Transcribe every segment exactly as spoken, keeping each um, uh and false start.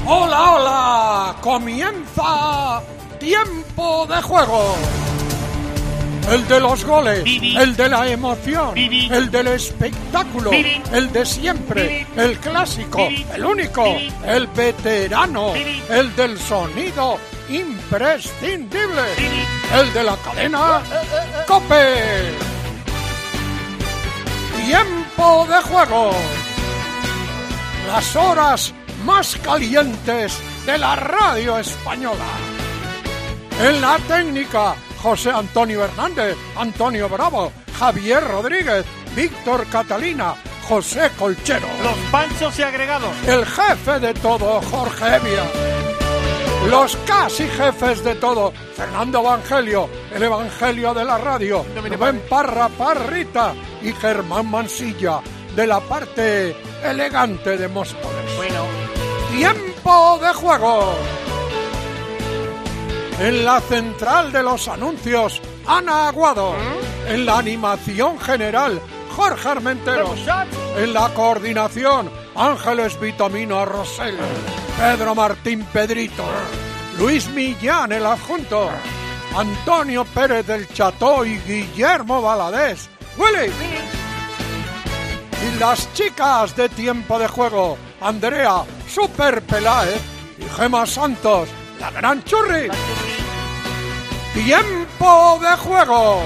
¡Hola, hola! ¡Comienza Tiempo de Juego! El de los goles, Vivi. El de la emoción, Vivi. El del espectáculo, Vivi. El de siempre, Vivi. El clásico, Vivi. El único, Vivi. El veterano, Vivi. El del sonido imprescindible, Vivi. El de la cadena COPE. Tiempo de Juego. Las horas más calientes de la radio española. En la técnica, José Antonio Hernández, Antonio Bravo, Javier Rodríguez, Víctor Catalina, José Colchero. Los panchos y agregados. El jefe de todo, Jorge Evia. Los casi jefes de todo, Fernando Evangelio, el Evangelio de la radio, Rubén Parra Parrita y Germán Mansilla, de la parte elegante de Móstoles. Bueno. Tiempo de Juego. En la central de los anuncios, Ana Aguado. ¿Mm? En la animación general, Jorge Armenteros. En la coordinación, Ángeles Vitamina Rosell. Pedro Martín Pedrito. Luis Millán, el adjunto. Antonio Pérez del Cható y Guillermo Valadez. ¡Willy! Y las chicas de Tiempo de Juego, Andrea Super Peláez y Gema Santos, la gran churri. Tiempo de Juego.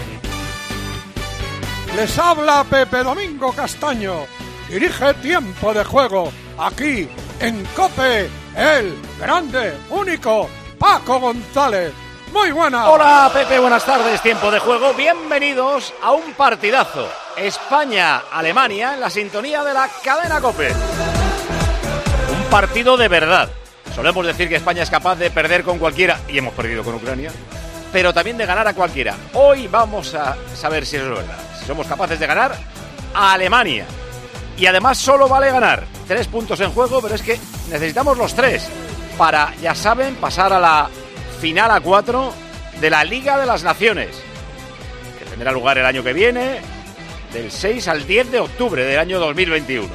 Les habla Pepe Domingo Castaño. Dirige Tiempo de Juego aquí en COPE, el grande, único Paco González. Muy buenas. Hola Pepe, buenas tardes. Tiempo de Juego. Bienvenidos a un partidazo. España-Alemania en la sintonía de la cadena COPE. Un partido de verdad. Solemos decir que España es capaz de perder con cualquiera, y hemos perdido con Ucrania, pero también de ganar a cualquiera. Hoy vamos a saber si eso es verdad. Si somos capaces de ganar a Alemania. Y además solo vale ganar. Tres puntos en juego, pero es que necesitamos los tres para, ya saben, pasar a la final a cuatro de la Liga de las Naciones, que tendrá lugar el año que viene, del seis al diez de octubre del año dos mil veintiuno.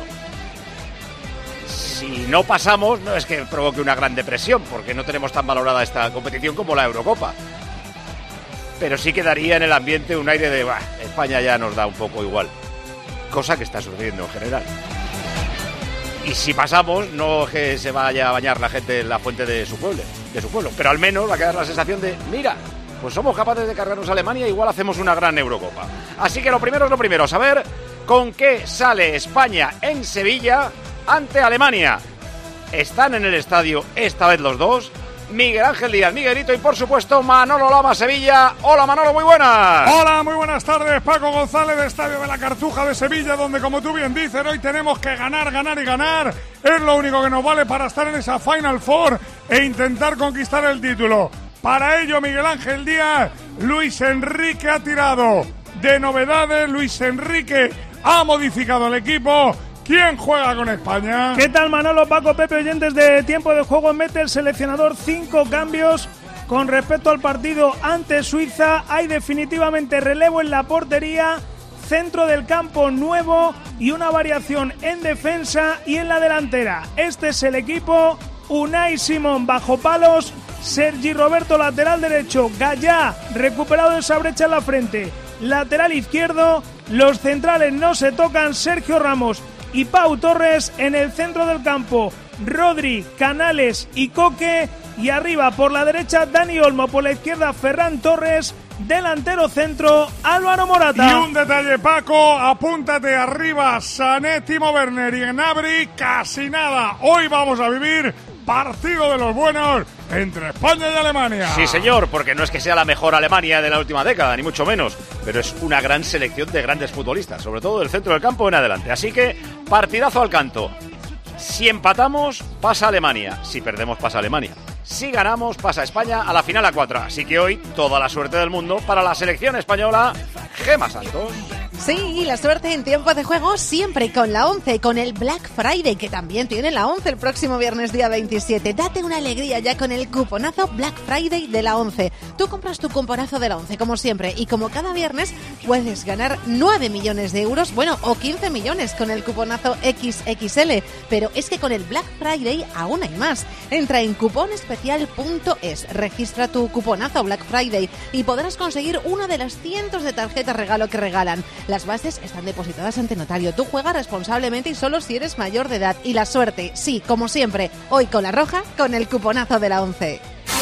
Si no pasamos, no es que provoque una gran depresión, porque no tenemos tan valorada esta competición como la Eurocopa. Pero sí quedaría en el ambiente un aire de, bah, España ya nos da un poco igual. Cosa que está sucediendo en general. Y si pasamos, no es que se vaya a bañar la gente en la fuente de su pueblo, de su pueblo, pero al menos va a quedar la sensación de, mira, pues somos capaces de cargarnos a Alemania, igual hacemos una gran Eurocopa. Así que lo primero es lo primero, saber con qué sale España en Sevilla ante Alemania. Están en el estadio esta vez los dos, Miguel Ángel Díaz, Miguelito, y por supuesto Manolo Lama, Sevilla. Hola Manolo, muy buenas. Hola, muy buenas tardes. Paco González, de Estadio de la Cartuja de Sevilla, donde, como tú bien dices, hoy tenemos que ganar, ganar y ganar. Es lo único que nos vale para estar en esa Final Four e intentar conquistar el título. Para ello, Miguel Ángel Díaz, Luis Enrique ha tirado de novedades. Luis Enrique ha modificado el equipo. ¿Quién juega con España? ¿Qué tal, Manolo, Paco, Pepe, oyentes de Tiempo de Juego? Mete el seleccionador cinco cambios con respecto al partido ante Suiza. Hay definitivamente relevo en la portería, centro del campo nuevo y una variación en defensa y en la delantera. Este es el equipo. Unai Simón bajo palos, Sergi Roberto lateral derecho, Gallá recuperado de esa brecha en la frente, lateral izquierdo, los centrales no se tocan, Sergio Ramos y Pau Torres en el centro del campo, Rodri, Canales y Coque, y arriba por la derecha Dani Olmo, por la izquierda Ferran Torres, delantero centro Álvaro Morata. Y un detalle, Paco, apúntate arriba, Sané, Timo Werner y Gnabry, casi nada. Hoy vamos a vivir partido de los buenos entre España y Alemania. Sí, señor, porque no es que sea la mejor Alemania de la última década, ni mucho menos, pero es una gran selección de grandes futbolistas, sobre todo del centro del campo en adelante. Así que, partidazo al canto. Si empatamos, pasa Alemania. Si perdemos, pasa Alemania. Si ganamos, pasa España a la final a cuatro. Así que hoy, toda la suerte del mundo para la selección española. Gema Santos. Sí, la suerte en tiempo de juego siempre con la ONCE, con el Black Friday, que también tiene la ONCE el próximo viernes día veintisiete. Date una alegría ya con el cuponazo Black Friday de la ONCE. Tú compras tu cuponazo de la ONCE, como siempre, y como cada viernes puedes ganar nueve millones de euros, bueno, o quince millones con el cuponazo equis equis ele. Pero es que con el Black Friday aún hay más. Entra en cupón especial punto es, registra tu cuponazo Black Friday y podrás conseguir una de las cientos de tarjetas regalo que regalan. Las bases están depositadas ante notario. Tú juegas responsablemente y solo si eres mayor de edad. Y la suerte, sí, como siempre, hoy con la roja, con el cuponazo de la ONCE.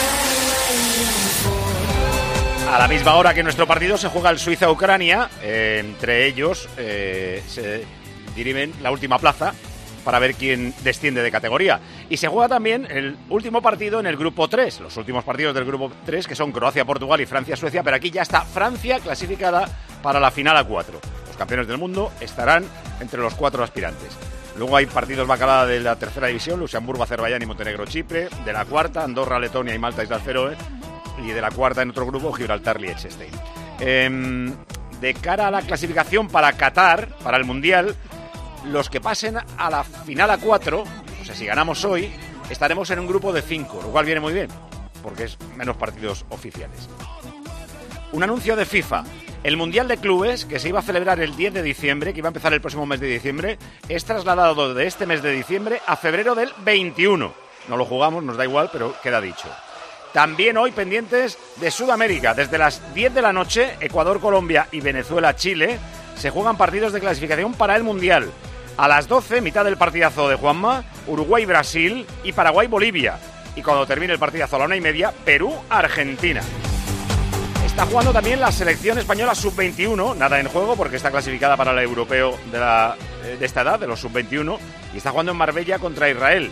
A la misma hora que nuestro partido se juega el Suiza-Ucrania. Eh, entre ellos eh, se dirimen la última plaza para ver quién desciende de categoría. Y se juega también el último partido en el grupo tres, los últimos partidos del grupo tres, que son Croacia, Portugal y Francia-Suecia, pero aquí ya está Francia clasificada para la final a cuatro. Los campeones del mundo estarán entre los cuatro aspirantes. Luego hay partidos bacalada de la tercera división, Luxemburgo, Azerbaiyán y Montenegro, Chipre. De la cuarta, Andorra, Letonia y Malta, Islas Feroe. Y de la cuarta, en otro grupo, Gibraltar, Liechtenstein. Eh, de cara a la clasificación para Qatar, para el Mundial, los que pasen a la final a cuatro, o sea, si ganamos hoy, estaremos en un grupo de cinco, lo cual viene muy bien, porque es menos partidos oficiales. Un anuncio de FIFA. El Mundial de Clubes, que se iba a celebrar el diez de diciembre, que iba a empezar el próximo mes de diciembre, es trasladado de este mes de diciembre a febrero del veintiuno. No lo jugamos, nos da igual, pero queda dicho. También hoy pendientes de Sudamérica. Desde las diez de la noche, Ecuador, Colombia y Venezuela, Chile, se juegan partidos de clasificación para el Mundial. A las doce, mitad del partidazo de Juanma, Uruguay, Brasil y Paraguay, Bolivia. Y cuando termine el partidazo a la una y media, Perú, Argentina. Está jugando también la selección española sub veintiuno, nada en juego porque está clasificada para el europeo de, la, de esta edad, de los sub veintiuno, y está jugando en Marbella contra Israel.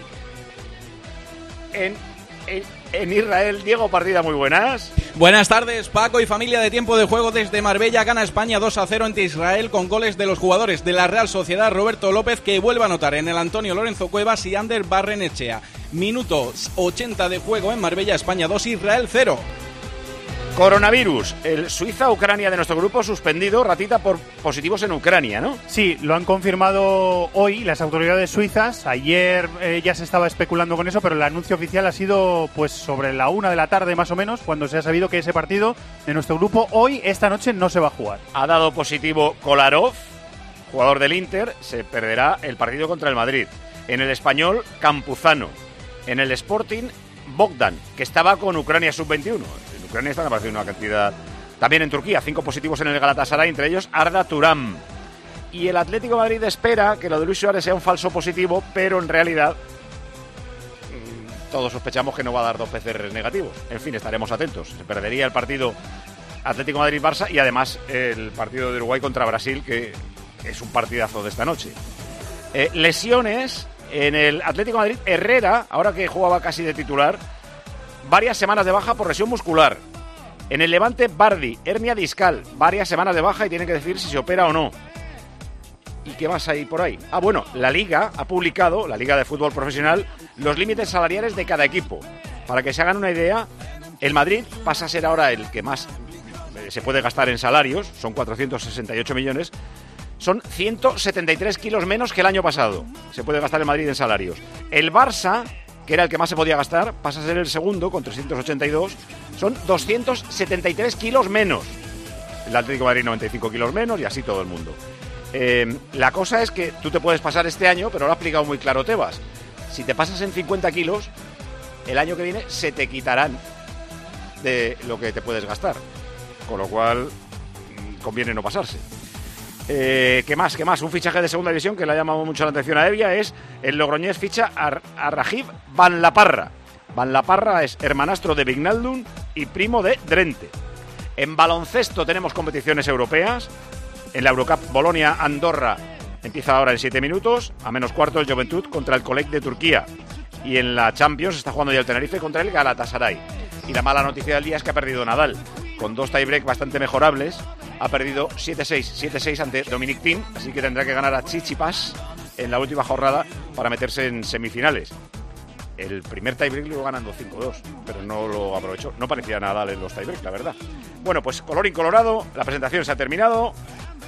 En, en, en Israel, Diego Partida, muy buenas. Buenas tardes, Paco y familia de Tiempo de Juego. Desde Marbella gana España dos a cero ante Israel con goles de los jugadores de la Real Sociedad, Roberto López, que vuelve a anotar en el Antonio Lorenzo Cuevas, y Ander Barrenechea. Minutos ochenta de juego en Marbella, España dos, Israel cero. Coronavirus. El Suiza-Ucrania de nuestro grupo suspendido, Ratita, por positivos en Ucrania, ¿no? Sí, lo han confirmado hoy las autoridades suizas. Ayer eh, ya se estaba especulando con eso, pero el anuncio oficial ha sido pues sobre la una de la tarde más o menos, cuando se ha sabido que ese partido de nuestro grupo hoy, esta noche, no se va a jugar. Ha dado positivo Kolarov, jugador del Inter, se perderá el partido contra el Madrid. En el Español, Campuzano. En el Sporting, Bogdan, que estaba con Ucrania sub veintiuno. Ucrania están apareciendo una cantidad. También en Turquía, cinco positivos en el Galatasaray, entre ellos Arda Turan. Y el Atlético de Madrid espera que lo de Luis Suárez sea un falso positivo, pero en realidad mmm, todos sospechamos que no va a dar dos P C R negativos. En fin, estaremos atentos. Se perdería el partido Atlético de Madrid-Barça y además el partido de Uruguay contra Brasil, que es un partidazo de esta noche. Eh, lesiones en el Atlético de Madrid. Herrera, ahora que jugaba casi de titular, varias semanas de baja por lesión muscular. En el Levante, Bardi, hernia discal, varias semanas de baja y tienen que decidir si se opera o no. ¿Y qué más hay por ahí? Ah, bueno, la Liga ha publicado, la Liga de Fútbol Profesional, los límites salariales de cada equipo. Para que se hagan una idea, el Madrid pasa a ser ahora el que más se puede gastar en salarios, son cuatrocientos sesenta y ocho millones, son ciento setenta y tres kilos menos que el año pasado. Se puede gastar el Madrid en salarios. El Barça, que era el que más se podía gastar, pasa a ser el segundo con trescientos ochenta y dos, son doscientos setenta y tres kilos menos. El Atlético de Madrid noventa y cinco kilos menos y así todo el mundo. Eh, la cosa es que tú te puedes pasar este año, pero lo ha explicado muy claro Tebas. Si te pasas en cincuenta kilos, el año que viene se te quitarán de lo que te puedes gastar. Con lo cual, conviene no pasarse. Eh, ¿Qué más? ¿Qué más? Un fichaje de segunda división que le ha llamado mucho la atención a Evia es el logroñés ficha a, a Rajiv Van La Parra. Van La Parra es hermanastro de Vignaldum y primo de Drente. En baloncesto tenemos competiciones europeas. En la Eurocup, Bolonia-Andorra empieza ahora en siete minutos. A menos cuarto el Juventud contra el Colec de Turquía. Y en la Champions está jugando ya el Tenerife contra el Galatasaray. Y la mala noticia del día es que ha perdido Nadal. Con dos tiebreak bastante mejorables, ha perdido siete seis, siete seis ante Dominic Thiem, así que tendrá que ganar a Tsitsipas en la última jornada para meterse en semifinales. El primer tiebreak lo iba ganando cinco dos, pero no lo aprovechó. No parecía Nadal en los tiebreak, la verdad. Bueno, pues colorín colorado, la presentación se ha terminado.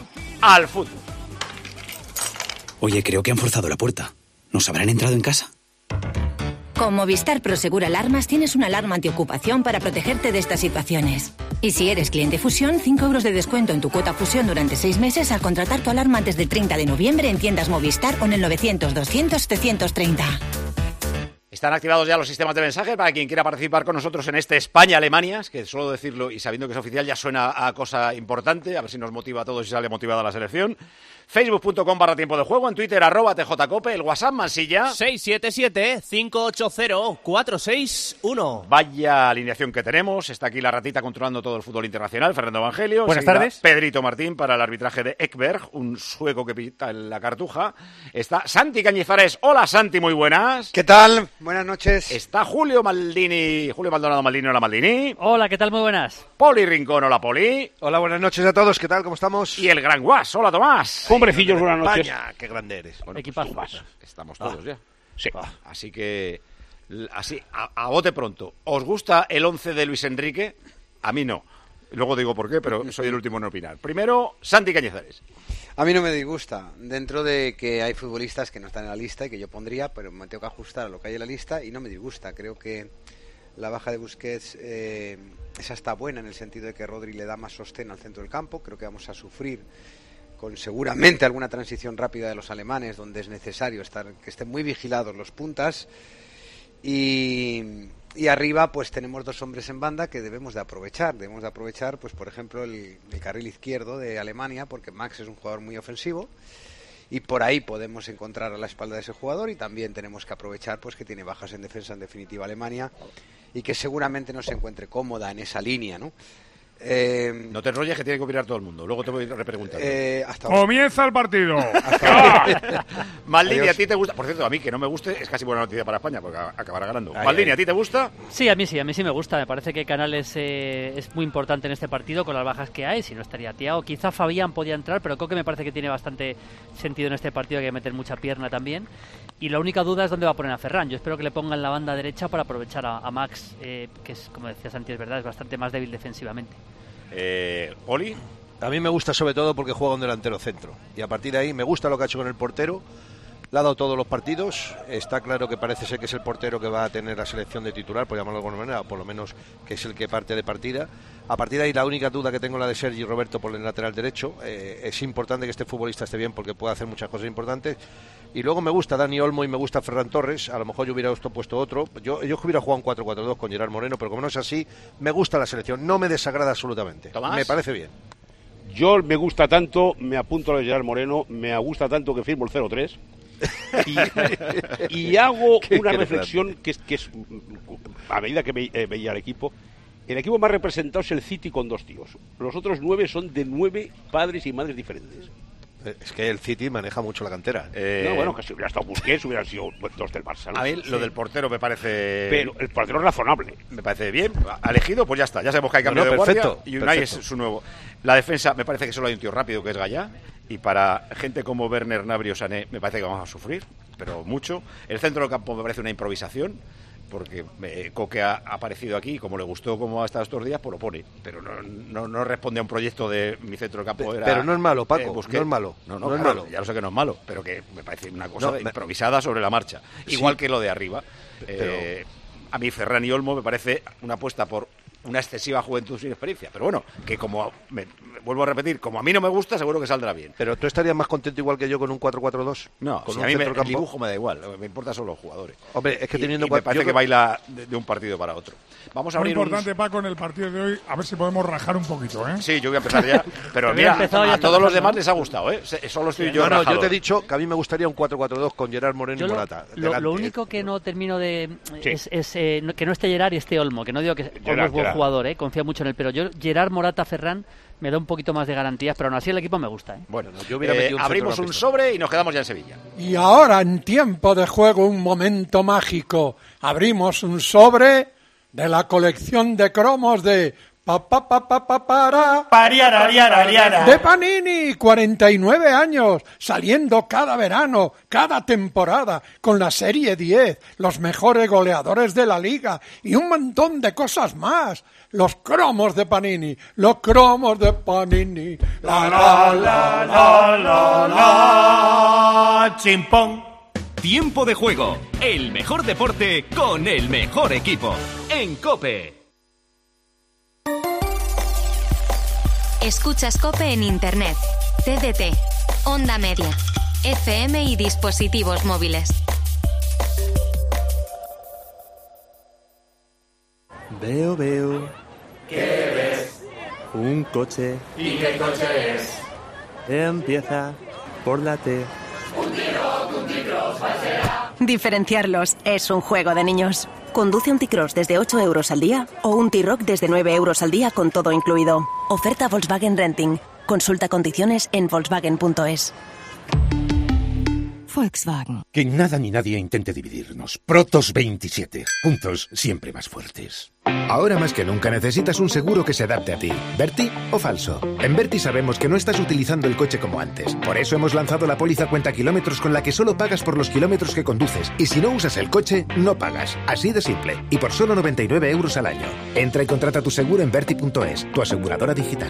al fútbol. Oye, creo que han forzado la puerta. ¿Nos habrán entrado en casa? Con Movistar Prosegur Alarmas tienes una alarma antiocupación para protegerte de estas situaciones. Y si eres cliente Fusión, cinco euros de descuento en tu cuota Fusión durante seis meses al contratar tu alarma antes del treinta de noviembre en tiendas Movistar o en el novecientos doscientos setecientos treinta. Están activados ya los sistemas de mensaje para quien quiera participar con nosotros en este España-Alemania, que solo decirlo y sabiendo que es oficial ya suena a cosa importante, a ver si nos motiva a todos y sale motivada la selección. Facebook.com barra tiempo de juego, en Twitter arroba tjcope, el WhatsApp Mansilla seis siete siete, cinco ocho cero, cuatro seis uno. Vaya alineación que tenemos, está aquí la ratita controlando todo el fútbol internacional, Fernando Evangelio. Buenas tardes. Pedrito Martín para el arbitraje de Ekberg, un sueco que pita en la cartuja. Está Santi Cañizares, hola Santi, muy buenas. ¿Qué tal? Buenas noches. Está Julio Maldini, Julio Maldonado Maldini, hola Maldini. Hola, ¿qué tal? Muy buenas. Poli Rincón, hola Poli. Hola, buenas noches a todos, ¿qué tal? ¿Cómo estamos? Y el gran Guas, hola Tomás. Hombrecillos, buenas noches. España, qué grande eres. Bueno, Equipazo. Pues, estamos todos ah, ya. Sí. Ah, así que, así, a, a bote pronto. ¿Os gusta el once de Luis Enrique? A mí no. Luego digo por qué, pero soy el último en opinar. Primero, Santi Cañizares. A mí no me disgusta, dentro de que hay futbolistas que no están en la lista y que yo pondría, pero me tengo que ajustar a lo que hay en la lista y no me disgusta. Creo que la baja de Busquets eh, es hasta buena en el sentido de que Rodri le da más sostén al centro del campo. Creo que vamos a sufrir con seguramente alguna transición rápida de los alemanes donde es necesario estar que estén muy vigilados los puntas y, y arriba pues tenemos dos hombres en banda que debemos de aprovechar debemos de aprovechar pues por ejemplo el, el carril izquierdo de Alemania, porque Max es un jugador muy ofensivo y por ahí podemos encontrar a la espalda de ese jugador, y también tenemos que aprovechar pues que tiene bajas en defensa en definitiva Alemania y que seguramente no se encuentre cómoda en esa línea, ¿no? Eh, no te enrolles que tiene que opinar todo el mundo. Luego te voy a repreguntar. Eh, Comienza el partido. Maldini, ¿a ti te gusta? Por cierto, a mí que no me guste es casi buena noticia para España porque acabará ganando. Ay, Maldini, ¿a ti te gusta? Sí, a mí sí, a mí sí me gusta. Me parece que Canales eh, es muy importante en este partido con las bajas que hay. Si no estaría Thiago, quizá Fabián podía entrar, pero creo que me parece que tiene bastante sentido en este partido. Hay que meter mucha pierna también. Y la única duda es dónde va a poner a Ferran. Yo espero que le pongan la banda derecha para aprovechar a, a Max, eh, que es, como decía Santi, es verdad, es bastante más débil defensivamente. Eh, ¿Oli? A mí me gusta sobre todo porque juega un delantero centro. Y a partir de ahí me gusta lo que ha hecho con el portero. Le ha dado todos los partidos. Está claro que parece ser que es el portero que va a tener la selección de titular, por llamarlo de alguna manera, o por lo menos que es el que parte de partida. A partir de ahí la única duda que tengo es la de Sergi Roberto por el lateral derecho. Eh, es importante que este futbolista esté bien porque puede hacer muchas cosas importantes. Y luego me gusta Dani Olmo y me gusta Ferran Torres. A lo mejor yo hubiera puesto otro. Yo, yo hubiera jugado un cuatro cuatro dos con Gerard Moreno, pero como no es así, me gusta la selección. No me desagrada absolutamente. ¿Tomás? Me parece bien. Yo me gusta tanto, me apunto a Gerard Moreno, me gusta tanto que firmo el cero tres. Y, y hago una reflexión que es, que es, a medida que ve, eh, veía el equipo, el equipo más representado es el City con dos tíos. Los otros nueve son de nueve padres y madres diferentes. Es que el City maneja mucho la cantera. Eh... No, bueno, que si hubiera estado Busquets hubieran sido dos del Barça, ¿no? A mí lo sí. del portero me parece... Pero el portero es razonable. Me parece bien. Ha elegido, pues ya está. Ya sabemos que hay cambio no, no, de perfecto, guardia y Unai perfecto. Es su nuevo. La defensa, me parece que solo hay un tío rápido que es Gallá. Y para gente como Werner, Gnabry o Sané, me parece que vamos a sufrir, pero mucho. El centro del campo me parece una improvisación, porque eh, Coque ha aparecido aquí, como le gustó como ha estado estos días, pues lo pone. Pero no, no, no responde a un proyecto de mi centro del campo. Era, pero no es malo, Paco, eh, no es malo. No, no, no claro, es malo. Ya lo sé que no es malo, pero que me parece una cosa no, improvisada sobre la marcha. Igual sí, que lo de arriba. Pero... Eh, a mí Ferran y Olmo me parece una apuesta por una excesiva juventud sin experiencia. Pero bueno, que como, me, me vuelvo a repetir, como a mí no me gusta, seguro que saldrá bien. Pero ¿tú estarías más contento igual que yo con un cuatro cuatro dos? No, con si un a mí me, centrocampo... el dibujo me da igual, me importa solo los jugadores. Hombre, es que teniendo... Y, y me parece yo... que baila de, de un partido para otro. Vamos a Muy abrir importante, un... Paco, en el partido de hoy, a ver si podemos rajar un poquito, ¿eh? Sí, yo voy a empezar ya, pero mira, a, a todos los demás les ha gustado, ¿eh? Solo estoy sí, yo No, no, rajado. yo te he dicho que a mí me gustaría un cuatro cuatro dos con Gerard Moreno yo y lo, Morata. Lo, lo único que no termino de... Sí. es, es eh, no, que no esté Gerard y esté Olmo, que no digo que Gerard, Olmo es buen Gerard. jugador, ¿eh? Confía mucho en él, pero yo, Gerard, Morata, Ferran, me da un poquito más de garantías, pero aún así el equipo me gusta, ¿eh? Bueno, no, yo hubiera eh, metido un abrimos un sobre y nos quedamos ya en Sevilla. Y ahora, en tiempo de juego, un momento mágico. Abrimos un sobre de la colección de cromos de Pa, pa, pa, pa, pa, para. Pariarariarariara. De Panini, cuarenta y nueve años, saliendo cada verano, cada temporada, con la serie diez, los mejores goleadores de la liga y un montón de cosas más. Los cromos de Panini, los cromos de Panini. La la la la la la. Chimpón. Tiempo de juego, el mejor deporte con el mejor equipo. En COPE. Escuchas COPE en Internet, T D T, Onda Media, F M y dispositivos móviles. Veo, veo. ¿Qué ves? Un coche. ¿Y qué coche es? Empieza por la T. Un T-Roc, un T-Cross, ¿cuál será? Diferenciarlos es un juego de niños. Conduce un T-Cross desde ocho euros al día o un T-Roc desde nueve euros al día con todo incluido. Oferta Volkswagen Renting. Consulta condiciones en volkswagen punto es. Volkswagen. Que nada ni nadie intente dividirnos. Protos veintisiete. Juntos, siempre más fuertes. Ahora más que nunca necesitas un seguro que se adapte a ti. ¿Berti o falso? En Berti sabemos que no estás utilizando el coche como antes. Por eso hemos lanzado la póliza cuenta kilómetros con la que solo pagas por los kilómetros que conduces. Y si no usas el coche, no pagas. Así de simple. Y por solo noventa y nueve euros al año. Entra y contrata tu seguro en berti punto es, tu aseguradora digital.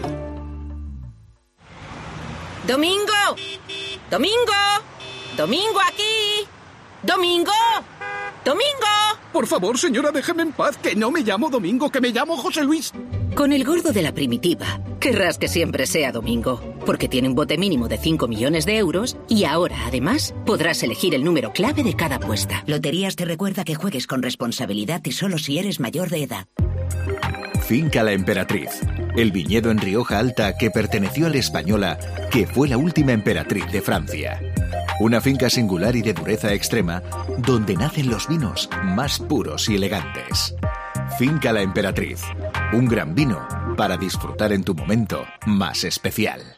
¡Domingo! ¡Domingo! ¡Domingo aquí! ¡Domingo! ¡Domingo! Por favor, señora, déjeme en paz, que no me llamo Domingo, que me llamo José Luis. Con el gordo de la primitiva, querrás que siempre sea Domingo, porque tiene un bote mínimo de cinco millones de euros y ahora, además, podrás elegir el número clave de cada apuesta. Loterías te recuerda que juegues con responsabilidad y solo si eres mayor de edad. Finca La Emperatriz, el viñedo en Rioja Alta que perteneció a la Española, que fue la última emperatriz de Francia. Una finca singular y de dureza extrema, donde nacen los vinos más puros y elegantes. Finca La Emperatriz, un gran vino para disfrutar en tu momento más especial.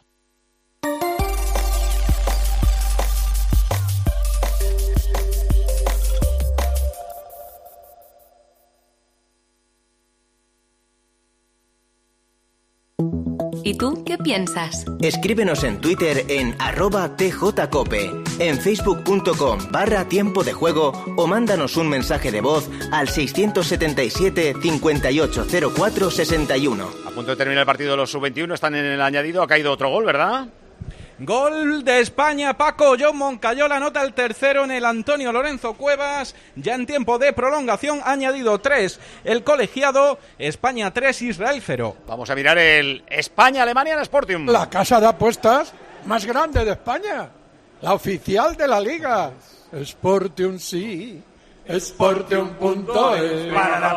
¿Y tú qué piensas? Escríbenos en Twitter en arroba tjcope, en facebook punto com barra tiempo de juego o mándanos un mensaje de voz al seiscientos setenta y siete, cincuenta y ocho cero cuatro, sesenta y uno. A punto de terminar el partido de los sub veintiuno, están en el añadido, ha caído otro gol, ¿verdad? Gol de España, Paco. John Moncayola anota el tercero en el Antonio Lorenzo Cuevas. Ya en tiempo de prolongación ha añadido tres. El colegiado, España tres, Israel cero. Vamos a mirar el España-Alemania en Sportium. La casa de apuestas más grande de España. La oficial de la liga. Sportium sí. Sportium punto es.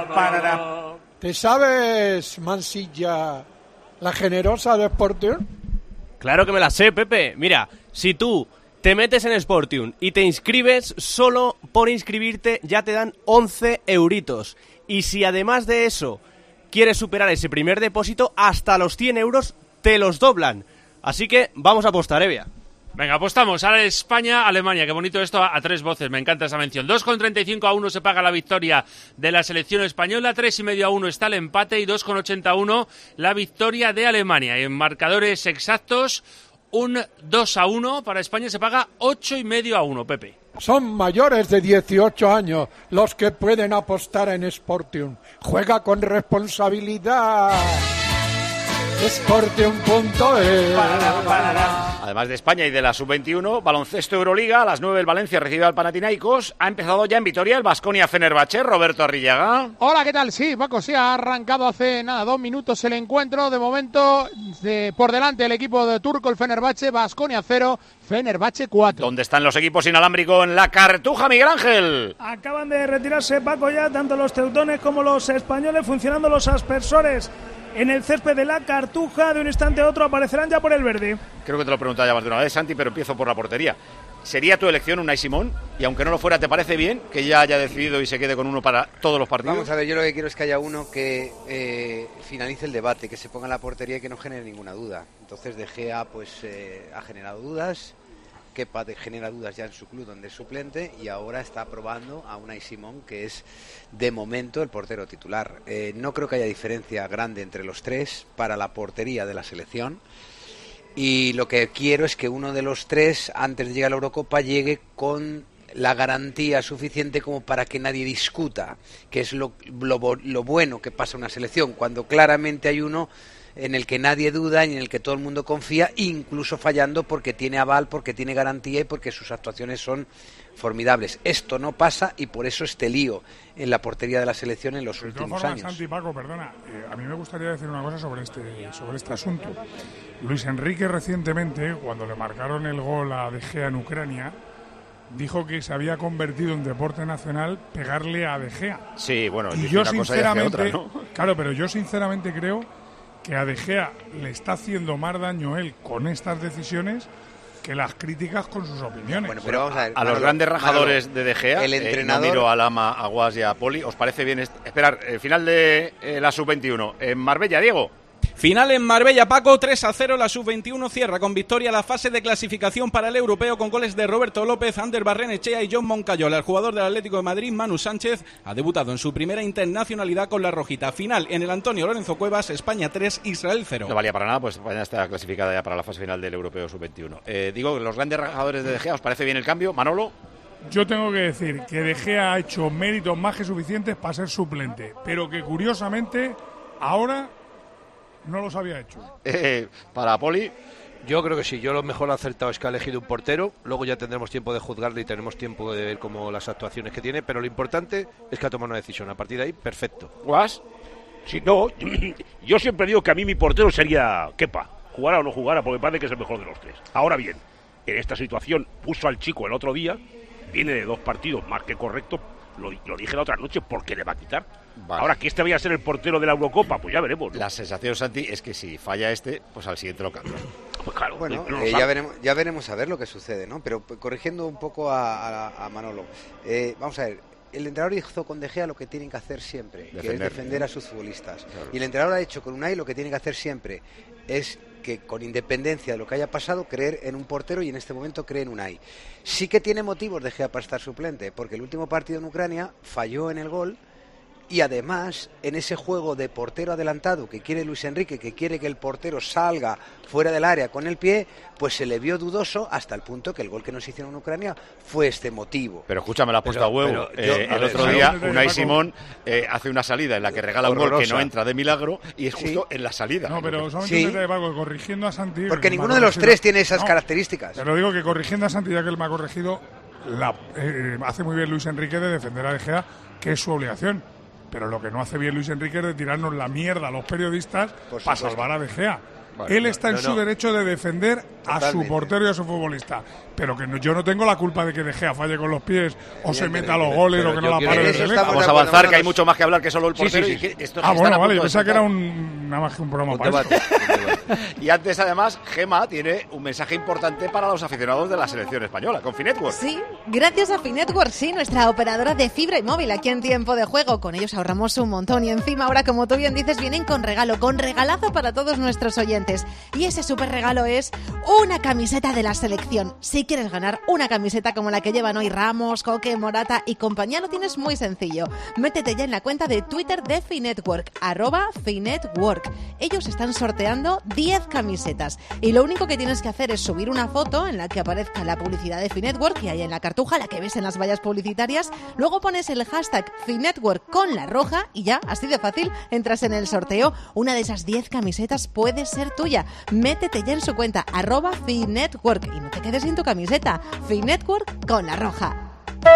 ¿Te sabes, Mansilla, la generosa de Sportium? Claro que me la sé, Pepe. Mira, si tú te metes en Sportium y te inscribes, solo por inscribirte ya te dan once euritos. Y si además de eso quieres superar ese primer depósito, hasta los cien euros te los doblan. Así que vamos a apostar, Evia. Venga, apostamos. Ahora España-Alemania. Qué bonito esto a, a tres voces. Me encanta esa mención. dos con treinta y cinco a uno se paga la victoria de la selección española. tres y medio a uno está el empate. Y dos con ochenta a uno la victoria de Alemania. En marcadores exactos, un dos a uno para España se paga ocho y medio a uno, Pepe. Son mayores de dieciocho años los que pueden apostar en Sportium. Juega con responsabilidad. Sportium punto es. Además de España y de la sub veintiuno, baloncesto Euroliga, a las nueve el Valencia recibe al Panathinaikos. Ha empezado ya en Vitoria el Baskonia Fenerbahce, Roberto Arrillaga. Hola, ¿qué tal? Sí, Paco, sí, ha arrancado hace nada, dos minutos el encuentro. De momento, de, por delante el equipo de turco, el Fenerbahce, Baskonia cero, Fenerbahce cuatro. ¿Dónde están los equipos inalámbricos en la Cartuja, Miguel Ángel? Acaban de retirarse, Paco, ya tanto los teutones como los españoles, funcionando los aspersores en el césped de la Cartuja. De un instante a otro aparecerán ya por el verde. Creo que te lo he preguntado ya más de una vez, Santi, pero empiezo por la portería. ¿Sería tu elección Unai Simón? Y aunque no lo fuera, ¿te parece bien que ya haya decidido y se quede con uno para todos los partidos? Vamos a ver, yo lo que quiero es que haya uno que eh, finalice el debate, que se ponga en la portería y que no genere ninguna duda. Entonces De Gea pues, eh, ha generado dudas Kepa de genera dudas ya en su club donde es suplente y ahora está probando a Unai Simón, que es de momento el portero titular. Eh, no creo que haya diferencia grande entre los tres para la portería de la selección. Y lo que quiero es que uno de los tres, antes de llegar a la Eurocopa, llegue con la garantía suficiente como para que nadie discuta, que es lo, lo, lo bueno que pasa en una selección, cuando claramente hay uno en el que nadie duda y en el que todo el mundo confía, incluso fallando porque tiene aval, porque tiene garantía y porque sus actuaciones son formidables. Esto no pasa y por eso este lío en la portería de la selección en los de últimos todas formas, años. Santi, Paco, perdona, eh, a mí me gustaría decir una cosa sobre este, sobre este asunto. Luis Enrique recientemente, cuando le marcaron el gol a De Gea en Ucrania, dijo que se había convertido en deporte nacional pegarle a De Gea. Sí, bueno, y dice yo una cosa y hace sinceramente, otra, ¿no? claro, pero yo sinceramente creo que a De Gea le está haciendo más daño él con estas decisiones que las críticas con sus opiniones. Bueno, pero vamos a ver, A los Manolo, grandes rajadores Manolo, de De Gea, el eh, entrenador... no miro a Lama, a Guas y a Poli, ¿os parece bien? Est- Esperar, el final de eh, la sub veintiuno en Marbella, Diego. Final en Marbella, Paco, tres a cero, la sub veintiuno cierra con victoria la fase de clasificación para el europeo con goles de Roberto López, Ander Barrenechea y John Moncayola. El jugador del Atlético de Madrid, Manu Sánchez, ha debutado en su primera internacionalidad con la rojita. Final en el Antonio Lorenzo Cuevas, España tres, Israel cero. No valía para nada, pues España está clasificada ya para la fase final del europeo sub veintiuno. Eh, digo, los grandes rajadores de De Gea, ¿os parece bien el cambio? Manolo. Yo tengo que decir que De Gea ha hecho méritos más que suficientes para ser suplente, pero que curiosamente ahora no los había hecho. Eh, para Poli. Yo creo que sí, yo lo mejor acertado es que ha elegido un portero, luego ya tendremos tiempo de juzgarle y tenemos tiempo de ver cómo las actuaciones que tiene, pero lo importante es que ha tomado una decisión, a partir de ahí, perfecto. ¿Guas? Si no, yo siempre digo que a mí mi portero sería Kepa, jugara o no jugara, porque parece que es el mejor de los tres. Ahora bien, en esta situación puso al chico el otro día, viene de dos partidos más que correcto, lo, lo dije la otra noche, porque le va a quitar. Vale. Ahora que este vaya a ser el portero de la Eurocopa, pues ya veremos, ¿no? La sensación, Santi, es que si falla este, pues al siguiente lo cambia. Pues claro, bueno, no eh, ya veremos, ya veremos a ver lo que sucede, ¿no? Pero corrigiendo un poco a, a, a Manolo, eh, vamos a ver. El entrenador hizo con De Gea lo que tienen que hacer siempre, defender, que es defender a sus futbolistas. Claro. Y el entrenador ha hecho con Unai lo que tiene que hacer siempre, es que con independencia de lo que haya pasado, creer en un portero y en este momento cree en Unai. Sí que tiene motivos De Gea para estar suplente, porque el último partido en Ucrania falló en el gol. Y además, en ese juego de portero adelantado que quiere Luis Enrique, que quiere que el portero salga fuera del área con el pie, pues se le vio dudoso hasta el punto que el gol que nos hicieron en Ucrania fue este motivo. Pero escúchame, la puesta a huevo. Pero yo, eh, a el ver, otro día, Unai Simón eh, hace una salida en la que regala un gol que no entra de milagro y es justo sí. en la salida. No, pero solamente sí. un detalle, Paco, corrigiendo a Santi... Porque ninguno de los tres tiene esas no, características. Pero digo que corrigiendo a Santi, ya que él me ha corregido, la, eh, hace muy bien Luis Enrique de defender a De Gea, que es su obligación. Pero lo que no hace bien Luis Enrique es de tirarnos la mierda a los periodistas para salvar a De Gea. Vale, Él está no, en no, su no. derecho de defender Totalmente. a su portero y a su futbolista. Pero que no, yo no tengo la culpa de que De Gea falle con los pies o se meta los goles o que no la pare de lejos. Vamos a avanzar, que hay mucho más que hablar que solo el portero. Sí, sí, sí. Y que esto ah, bueno, vale, yo pensaba que era un, nada más que un programa un para eso. Y antes, además, Gema tiene un mensaje importante para los aficionados de la selección española, con Finetwork. Sí, gracias a Finetwork, sí, nuestra operadora de fibra y móvil aquí en Tiempo de Juego. Con ellos ahorramos un montón y encima ahora, como tú bien dices, vienen con regalo, con regalazo para todos nuestros oyentes. Y ese súper regalo es una camiseta de la selección. Si quieres ganar una camiseta como la que llevan hoy Ramos, Coque, Morata y compañía, lo tienes muy sencillo. Métete ya en la cuenta de Twitter de Finetwork, arroba Finetwork. Ellos están sorteando diez camisetas y lo único que tienes que hacer es subir una foto en la que aparezca la publicidad de Finetwork y ahí en la cartuja, la que ves en las vallas publicitarias. Luego pones el hashtag Finetwork con la roja y ya, así de fácil, entras en el sorteo. Una de esas diez camisetas puede ser tuya. Métete ya en su cuenta, arroba Finetwork, y no te quedes sin tu camiseta. Finetwork con la roja.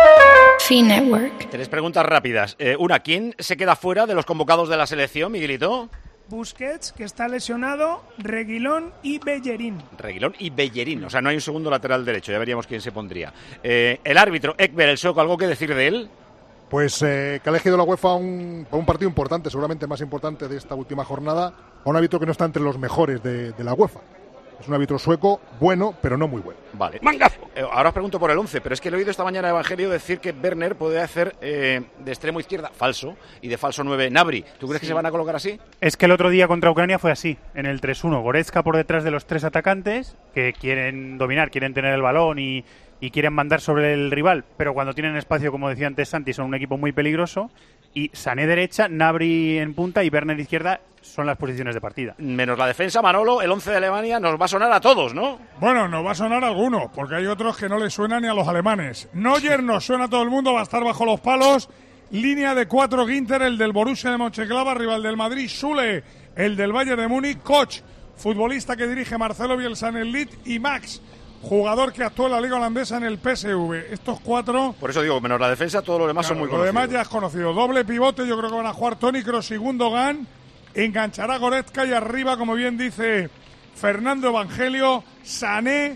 Finetwork. Tres preguntas rápidas. Eh, una, ¿quién se queda fuera de los convocados de la selección, Miguelito? Busquets, que está lesionado, Reguilón y Bellerín. Reguilón y Bellerín, o sea, no hay un segundo lateral derecho, ya veríamos quién se pondría. Eh, el árbitro, Ekber, el sueco, ¿algo que decir de él? Pues eh, que ha elegido la UEFA un, un partido importante, seguramente más importante de esta última jornada, a un árbitro que no está entre los mejores de, de la UEFA. Es un árbitro sueco bueno, pero no muy bueno. Vale. ¡Mangazo! Eh, ahora os pregunto por el once, pero es que he oído esta mañana a Evangelio decir que Werner puede hacer eh, de extremo izquierda falso y de falso nueve Gnabry. ¿Tú crees sí. que se van a colocar así? Es que el otro día contra Ucrania fue así, en el tres uno. Goretzka por detrás de los tres atacantes que quieren dominar, quieren tener el balón y, y quieren mandar sobre el rival, pero cuando tienen espacio, como decía antes Santi, son un equipo muy peligroso. Y Sané derecha, Gnabry en punta y Werner izquierda son las posiciones de partida. Menos la defensa, Manolo, el once de Alemania nos va a sonar a todos, ¿no? Bueno, nos va a sonar a algunos, porque hay otros que no les suenan ni a los alemanes. Neuer nos suena a todo el mundo, va a estar bajo los palos. Línea de cuatro, Ginter, el del Borussia de Mönchengladbach, rival del Madrid, Süle, el del Bayern de Múnich, Koch, futbolista que dirige Marcelo Bielsa en el Leeds, y Max, jugador que actuó en la Liga Holandesa en el P S V. Estos cuatro... Por eso digo, menos la defensa, todo lo demás claro, son muy lo conocidos. Lo demás ya es conocido. Doble pivote, yo creo que van a jugar Toni Kroos y Gundogan. Enganchará Goretzka y arriba, como bien dice Fernando Evangelio, Sané,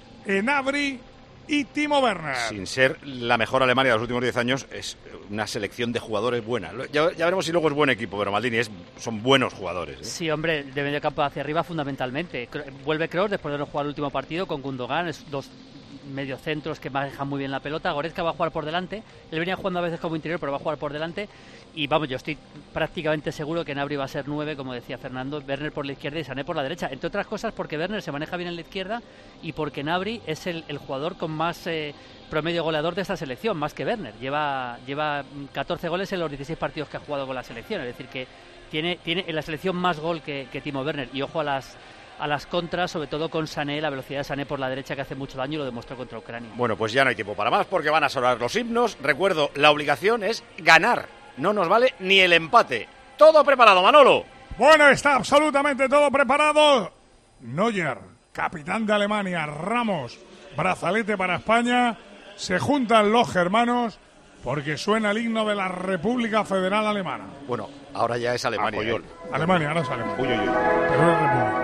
Gnabry y Timo Werner. Sin ser la mejor Alemania de los últimos diez años, es una selección de jugadores buena. Ya, ya veremos si luego es buen equipo, pero Maldini es, son buenos jugadores, ¿eh? Sí, hombre, de medio campo hacia arriba fundamentalmente. Vuelve Kroos después de no jugar el último partido con Gundogan, es dos mediocentros que manejan muy bien la pelota. Goretzka va a jugar por delante, él venía jugando a veces como interior, pero va a jugar por delante. Y vamos, yo estoy prácticamente seguro que Gnabry va a ser nueve, como decía Fernando, Werner por la izquierda y Sané por la derecha. Entre otras cosas porque Werner se maneja bien en la izquierda y porque Gnabry es el, el jugador con más eh, promedio goleador de esta selección, más que Werner. Lleva, lleva catorce goles en los dieciséis partidos que ha jugado con la selección, es decir, que tiene, tiene en la selección más gol que, que Timo Werner. Y ojo a las... a las contras, sobre todo con Sané, la velocidad de Sané por la derecha que hace mucho daño y lo demostró contra Ucrania. Bueno, pues ya no hay tiempo para más porque van a sonar los himnos. Recuerdo, la obligación es ganar. No nos vale ni el empate. Todo preparado, Manolo. Bueno, está absolutamente todo preparado. Neuer, capitán de Alemania, Ramos, brazalete para España. Se juntan los germanos porque suena el himno de la República Federal Alemana. Bueno, ahora ya es Alemania. ¿eh? Alemania, ahora es Alemania. Uy, uy, uy. Pero es República.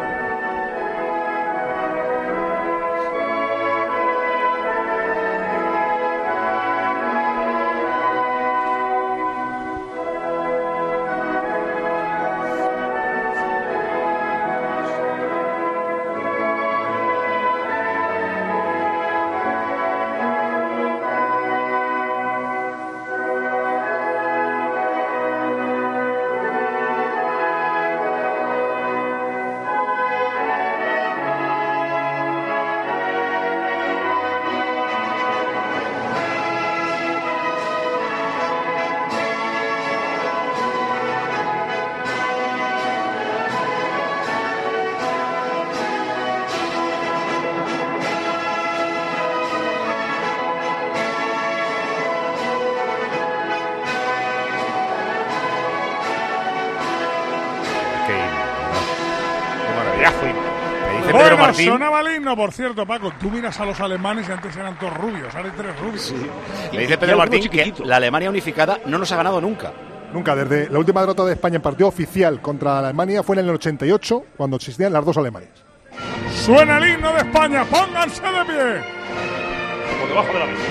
Bueno, sonaba el himno, por cierto, Paco. Tú miras a los alemanes y antes eran todos rubios, ahora hay tres rubios. Sí. Le dice Pedro Martín que la Alemania unificada no nos ha ganado nunca. Nunca, desde la última derrota de España en partido oficial contra la Alemania fue en el ochenta y ocho, cuando existían las dos Alemanias. Suena el himno de España, pónganse de pie. Por debajo de la mesa.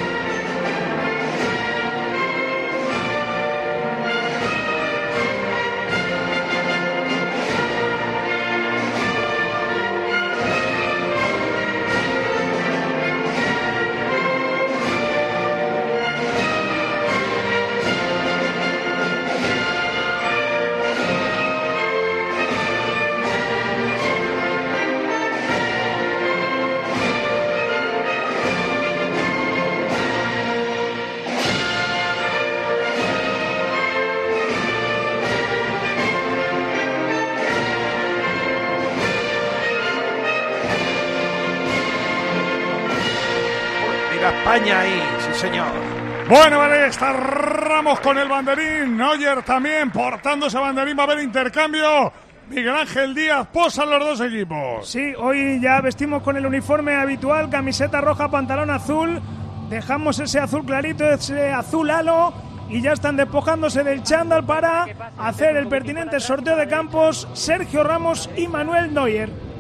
España ahí, sí señor. Bueno, vale, está Ramos con el banderín, Neuer también portando ese banderín, va a haber intercambio. Miguel Ángel Díaz, posan los dos equipos. Sí, hoy ya vestimos con el uniforme habitual, camiseta roja, pantalón azul, dejamos ese azul clarito, ese azul halo y ya están despojándose del chándal para hacer el pertinente sorteo de campos Sergio Ramos y Manuel Neuer.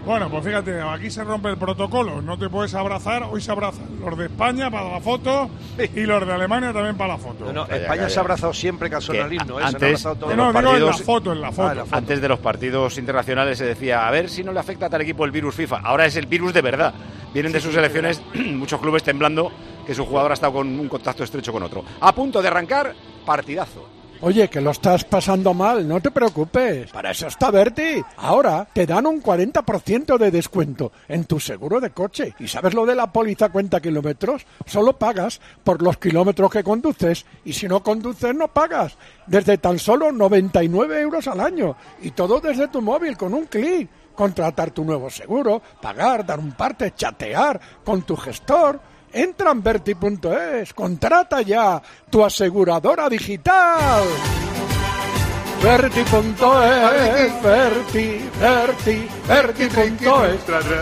Bueno, pues fíjate, aquí se rompe el protocolo, no te puedes abrazar, hoy se abrazan los de España para la foto y los de Alemania también para la foto. No, no, España calla, se ha abrazado siempre que suena el himno, ¿eh? Antes, se han abrazado todos de no, los digo partidos, en la foto, en la foto. Ah, en la foto. Antes de los partidos internacionales se decía, a ver si no le afecta a tal equipo el virus FIFA. Ahora es el virus de verdad. Vienen de sus selecciones muchos clubes temblando que su jugador ha estado con un contacto estrecho con otro. A punto de arrancar, partidazo. Oye, que lo estás pasando mal, no te preocupes. Para eso está Berti. Ahora te dan un cuarenta por ciento de descuento en tu seguro de coche. ¿Y sabes lo de la póliza cuenta kilómetros? Solo pagas por los kilómetros que conduces. Y si no conduces, no pagas. Desde tan solo noventa y nueve euros al año. Y todo desde tu móvil, con un clic. Contratar tu nuevo seguro, pagar, dar un parte, chatear con tu gestor. Entra en Berti punto es, contrata ya tu aseguradora digital. Berti punto es, Berti, Berti, Berti punto es.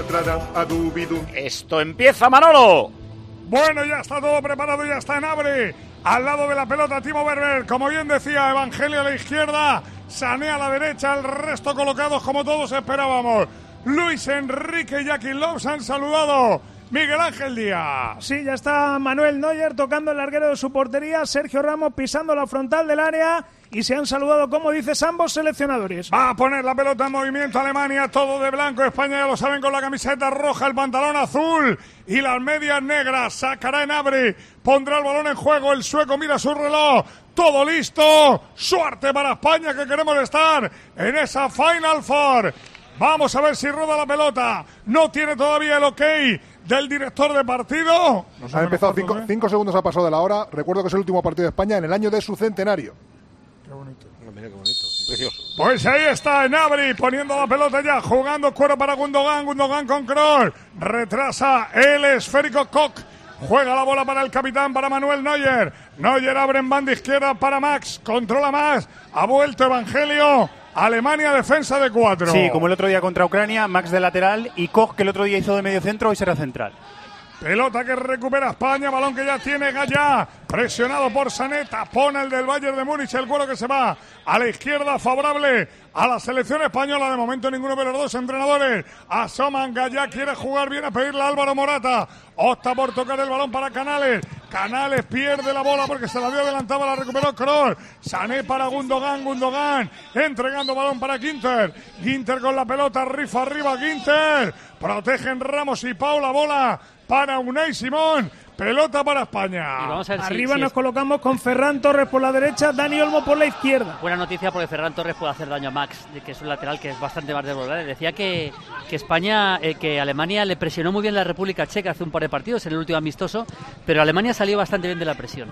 Esto empieza, Manolo. Bueno, ya está todo preparado, ya está en abre. Al lado de la pelota, Timo Werner. Como bien decía, Evangelio a la izquierda, Sané a la derecha, el resto colocados como todos esperábamos. Luis Enrique y Joaquín Löw se han saludado. Miguel Ángel Díaz. Sí, ya está Manuel Neuer tocando el larguero de su portería, Sergio Ramos pisando la frontal del área y se han saludado, como dices, ambos seleccionadores. Va a poner la pelota en movimiento Alemania, todo de blanco. España, ya lo saben, con la camiseta roja, el pantalón azul y las medias negras. Sacará en abre, pondrá el balón en juego. El sueco mira su reloj. Todo listo. Suerte para España, que queremos estar en esa Final Four. Vamos a ver si roda la pelota. No tiene todavía el ok del director de partido. Nos ha empezado cinco, cinco segundos ha pasado de la hora. Recuerdo que es el último partido de España en el año de su centenario. Qué bonito. Mira qué bonito. Sí. Precioso. Pues ahí está Gnabry poniendo la pelota ya, jugando cuero para Gundogan. Gundogan con Kroos. Retrasa el esférico Koch. Juega la bola para el capitán, para Manuel Neuer. Neuer abre en banda izquierda para Max. Controla más. Ha vuelto Evangelio. Alemania, defensa de cuatro. Sí, como el otro día contra Ucrania, Max de lateral y Koch, que el otro día hizo de medio centro, hoy será central. Pelota que recupera España, balón que ya tiene Gallá, presionado por Sané, tapona el del Bayern de Múnich, el cuero que se va a la izquierda, favorable a la selección española. De momento ninguno de los dos entrenadores asoman. Gallá quiere jugar bien, a pedirle a Álvaro Morata, opta por tocar el balón para Canales. Canales pierde la bola porque se la había adelantado, la recuperó Kroos. Sané para Gundogan, Gundogan entregando balón para Ginter. Ginter con la pelota, rifa arriba Ginter. Protegen Ramos y Pau, la bola para Unai Simón. Pelota para España. Y vamos a ver si, Arriba si nos es... colocamos con Ferran Torres por la derecha, Dani Olmo por la izquierda. Buena noticia porque Ferran Torres puede hacer daño a Max, que es un lateral que es bastante más desbordado. Decía que, que España, eh, que Alemania le presionó muy bien la República Checa hace un par de partidos en el último amistoso, pero Alemania salió bastante bien de la presión.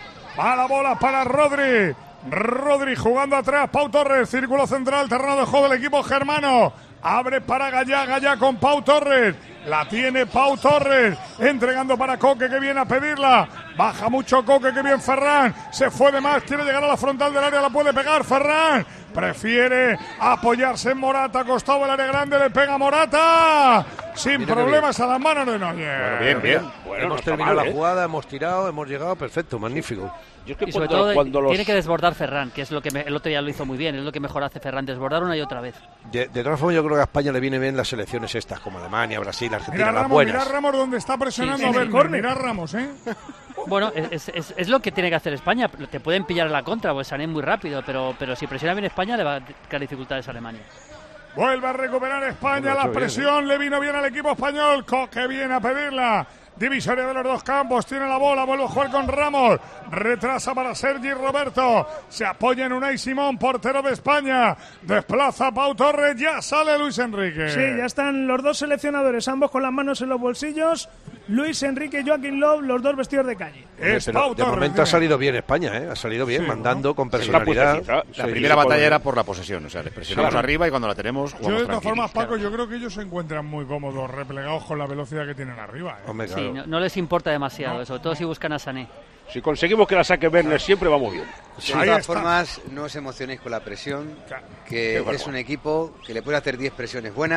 Va la bola para Rodri. Rodri jugando atrás, Pau Torres, círculo central, terreno de juego del equipo germano. Abre para Gallá, Gallá con Pau Torres. La tiene Pau Torres, entregando para Coque, que viene a pedirla. Baja mucho Coque, que bien Ferran. Se fue de más, quiere llegar a la frontal del área, la puede pegar Ferran. Prefiere apoyarse en Morata, acostado del área grande, le pega Morata. Sin Mira problemas a las manos de Neuer. Bueno, bien, bien. Bueno, hemos no terminado mal, la ¿eh? jugada, hemos tirado, hemos llegado, perfecto, magnífico. Yo es que Y sobre cuando, todo cuando los... tiene que desbordar Ferran, que es lo que me- el otro día lo hizo muy bien, es lo que mejor hace Ferran, desbordar una y otra vez. De, de todas formas, yo creo que a España le viene bien las selecciones estas, como Alemania, Brasil, Argentina, Mira las Ramos, buenas. mira Ramos donde está presionando Sí, a sí, Werner. córner. Mira Ramos, ¿eh? Bueno, es, es, es lo que tiene que hacer España. Te pueden pillar a la contra, pues Sané muy rápido, pero, pero si presiona bien España le va a crear dificultades a Alemania. Vuelve a recuperar España, la presión le vino bien al equipo español. Coque viene a pedirla. Divisoria de los dos campos, tiene la bola, vuelve a jugar con Ramos, retrasa para Sergi Roberto, se apoya en Unai Simón, portero de España, desplaza a Pau Torres, ya sale Luis Enrique. Sí, ya están los dos seleccionadores, ambos con las manos en los bolsillos. Luis Enrique y Joaquín Löw, los dos vestidos de calle. Hombre, Es pero Pau de Torres, momento ha ¿eh? salido bien España, ¿eh? Ha salido bien, Sí, mandando ¿no? con Sí, personalidad. la Sí, primera sí, batalla por- era por la posesión, o sea, les presionamos Claro. arriba y cuando la tenemos Yo jugamos de todas tranquilos. formas, Paco, yo creo que ellos se encuentran muy cómodos, replegados con la velocidad que tienen arriba. ¿eh? Hombre, Sí, claro. no, no les importa demasiado, sobre todo si buscan a Sané. Si conseguimos que la saque Werner siempre vamos bien. De Ahí todas está. formas, no os emocionéis con la presión, Qué que bárbaro. es un equipo que le puede hacer diez presiones buenas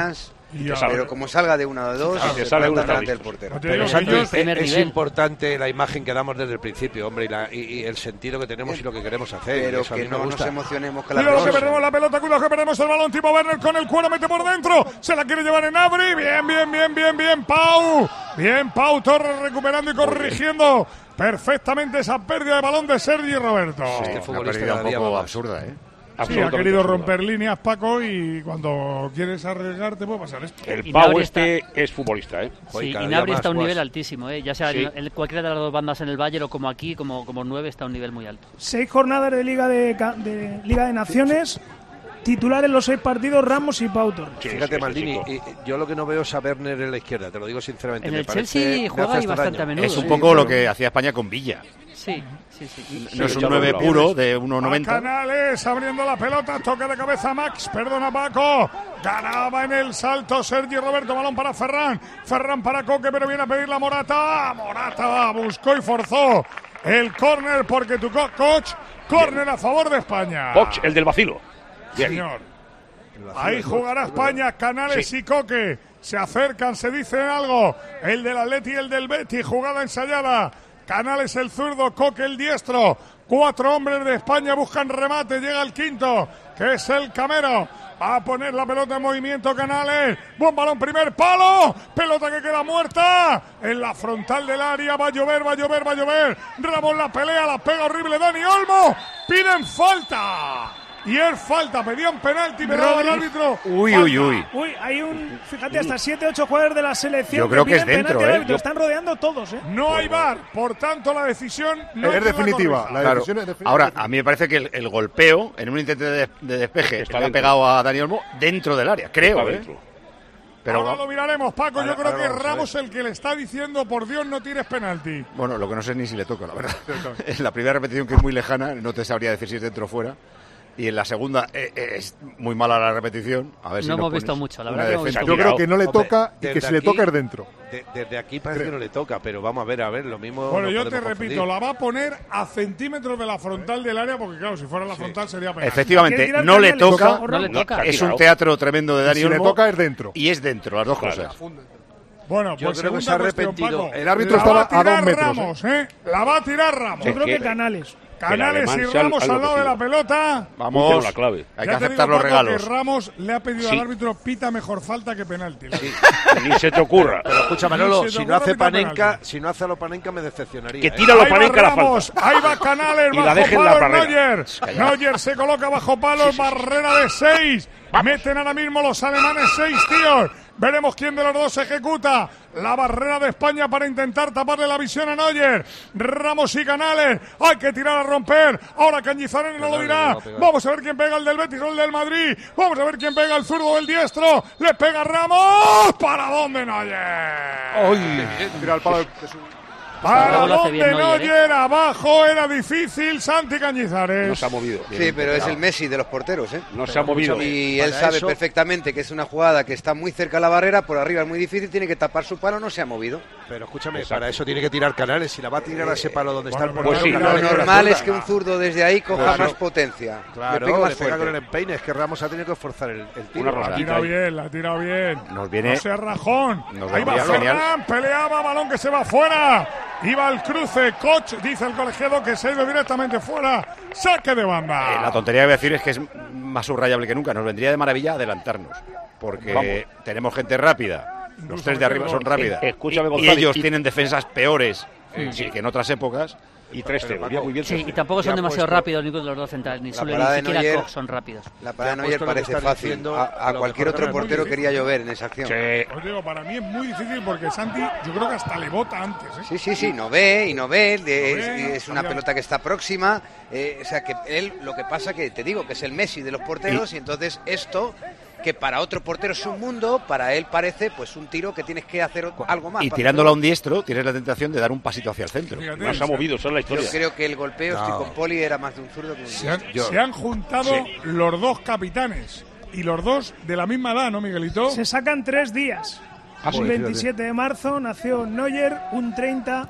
Y pero como salga de una o de dos, te se sale planta uno delante del portero. Pero Santi, es, es importante la imagen que damos desde el principio, hombre, y, la, y, y el sentido que tenemos y lo que queremos hacer. Pero eso que a mí me no gusta. nos emocionemos con la Cuidado pelota. que perdemos la pelota, cuidado que perdemos el balón. Tipo Werner con el cuero, mete por dentro. Se la quiere llevar en Abri. Bien, bien, bien, bien, bien, Pau. Bien, Pau Torres recuperando y corrigiendo perfectamente esa pérdida de balón de Sergi Roberto. Sí, este futbolista una pérdida un poco absurda, ¿eh? Sí, ha querido romper líneas, Paco, y cuando quieres arriesgarte puede pasar esto. El Pau este está... es futbolista, ¿eh? Sí, Inabri está a un más, nivel más. altísimo, ¿eh? Ya sea sí. en cualquiera de las dos bandas en el Bayern o como aquí, como, como nueve, está a un nivel muy alto. Seis jornadas de Liga de, de, Liga de Naciones, titular en los seis partidos, Ramos y Pau Torres. Sí, fíjate, Maldini, y, yo lo que no veo es a Werner en la izquierda, te lo digo sinceramente. En me el Chelsea juega y bastante a menudo. Es un ¿eh? poco lo que hacía España con Villa. Sí, sí, sí. No es un nueve puro de uno noventa. Canales abriendo la pelota, toque de cabeza Max, perdona Paco. Ganaba en el salto Sergi Roberto, balón para Ferran. Ferran para Coque, pero viene a pedir la Morata. Morata buscó y forzó el córner porque tu co coach, córner a favor de España. Coach, el del vacilo. Bien. Señor. Ahí jugará España, Canales sí. y Coque. Se acercan, se dicen algo. El del Atleti y el del Betis, jugada ensayada. Canales el zurdo, Coque el diestro. Cuatro hombres de España buscan remate. Llega el quinto, que es el Camero. Va a poner la pelota en movimiento Canales. Buen balón, primer palo. Pelota que queda muerta. En la frontal del área. Va a llover, va a llover, va a llover. Ramos la pelea, la pega horrible Dani Olmo. Piden falta. Y es falta, pedían penalti, pero el árbitro. Uy, uy, uy. Uy, hay un. Fíjate, hasta siete ocho jugadores de la selección. Yo creo que, que es dentro, ¿eh? Yo... Están rodeando todos, ¿eh? No hay V A R, por tanto, la decisión no es, es definitiva. La claro. decisión es definitiva. Ahora, a mí me parece que el, el golpeo, en un intento de, de despeje, está le ha pegado a Dani Olmo dentro del área, creo, ¿eh? Pero ahora lo miraremos, Paco. Ahora, yo creo que es Ramos el que le está diciendo, por Dios, no tires penalti. Bueno, lo que no sé ni si le toca, la verdad. En la primera repetición, que es muy lejana, no te sabría decir si es dentro o fuera. Y en la segunda eh, eh, es muy mala la repetición. A ver no si hemos visto mucho, la verdad. Que yo creo que no le toca Hombre, y que si aquí, le toca es dentro. De, desde aquí parece creo. que no le toca, pero vamos a ver, a ver, lo mismo. Bueno, yo te confundir. repito, la va a poner a centímetros de la frontal del área, porque claro, si fuera la sí. frontal sería penal. Efectivamente, no le toca, no le toca. Es un teatro tremendo de Dani Si Olmo, le toca es dentro. Y es dentro, las dos claro. cosas. Bueno, yo pues creo que se ha arrepentido. Paco, el árbitro la estaba va a tirar a dos metros. Ramos, ¿eh? La va a tirar Ramos. Yo creo que Canales. Canales y Ramos al lado de la pelota. Vamos, la clave. Hay que aceptar los regalos. Que Ramos le ha pedido sí. al árbitro pita mejor falta que penalti. Sí. Ni se te ocurra. Pero escucha, Manolo, si no hace Panenka, si no hace a lo Panenka me decepcionaría. Que tira lo Panenka la falta. Ahí va Canales, y bajo la dejen palos la Neuer. Neuer se coloca bajo palos, sí, sí, barrera de seis. Vamos. Meten ahora mismo los alemanes seis tíos. Veremos quién de los dos ejecuta la barrera de España para intentar taparle la visión a Neuer. Ramos y Canales. Hay que tirar a romper. Ahora Cañizares no lo dirá. Vamos a ver quién pega el del Betis o el del Madrid. Vamos a ver quién pega el zurdo o el diestro. Le pega Ramos. ¿Para dónde Neuer? Uy, tira al palo de su... ¿Para dónde Neuer? Abajo era difícil. Santi Cañizares. No se ha movido. Sí, pero es el Messi de los porteros, ¿eh? No se ha movido. Y él sabe eso... perfectamente que es una jugada que está muy cerca de la barrera, por arriba es muy difícil, tiene que tapar su palo, no se ha movido. Pero escúchame, Exacto. para eso tiene que tirar Canales. Si la va a tirar a ese palo donde bueno, está el portero, pues sí, Canales, lo normal es que un zurdo desde ahí coja claro. más potencia. Claro, le pega más le pega con el empeine. Es que Ramos ha tenido que forzar el, el tiro. La ha tirado bien, la ha tirado bien. Nos viene... No sea rajón. Nos Ahí va Ferran, peleaba, balón que se va fuera. Iba al cruce, Koch, dice el colegiado que se ha ido directamente fuera. Saque de banda. Eh, la tontería que voy a decir es que es más subrayable que nunca. Nos vendría de maravilla adelantarnos. Porque Vamos. tenemos gente rápida. Los tres de arriba son rápidas. Eh, escúchame, y, González, y ellos y... tienen defensas peores sí, sí. que en otras épocas. Y tres cero, muy bien. Sí, y tampoco son demasiado puesto... rápidos ninguno de los dos centrales, ni Sule ni siquiera Neuer, Koch son rápidos. La parada de Neuer parece fácil. A, a cualquier otro portero quería llover en esa acción. Sí. Os digo, para mí es muy difícil porque Santi, yo creo que hasta le bota antes. ¿eh? Sí, sí, sí, no ve y no ve. De, no ve es, es una pelota que está próxima. Eh, o sea, que él, lo que pasa que te digo que es el Messi de los porteros y, y entonces esto... que para otro portero es un mundo, para él parece pues un tiro que tienes que hacer algo más. Y tirándola a un diestro, tienes la tentación de dar un pasito hacia el centro. No se ha movido, esa es la historia. Yo creo que el golpeo, no. estoy con Poli, era más de un zurdo que un se han, se han juntado sí. los dos capitanes y los dos de la misma edad, ¿no, Miguelito? Se sacan tres días. Ah, un veintisiete de marzo nació Neuer, un treinta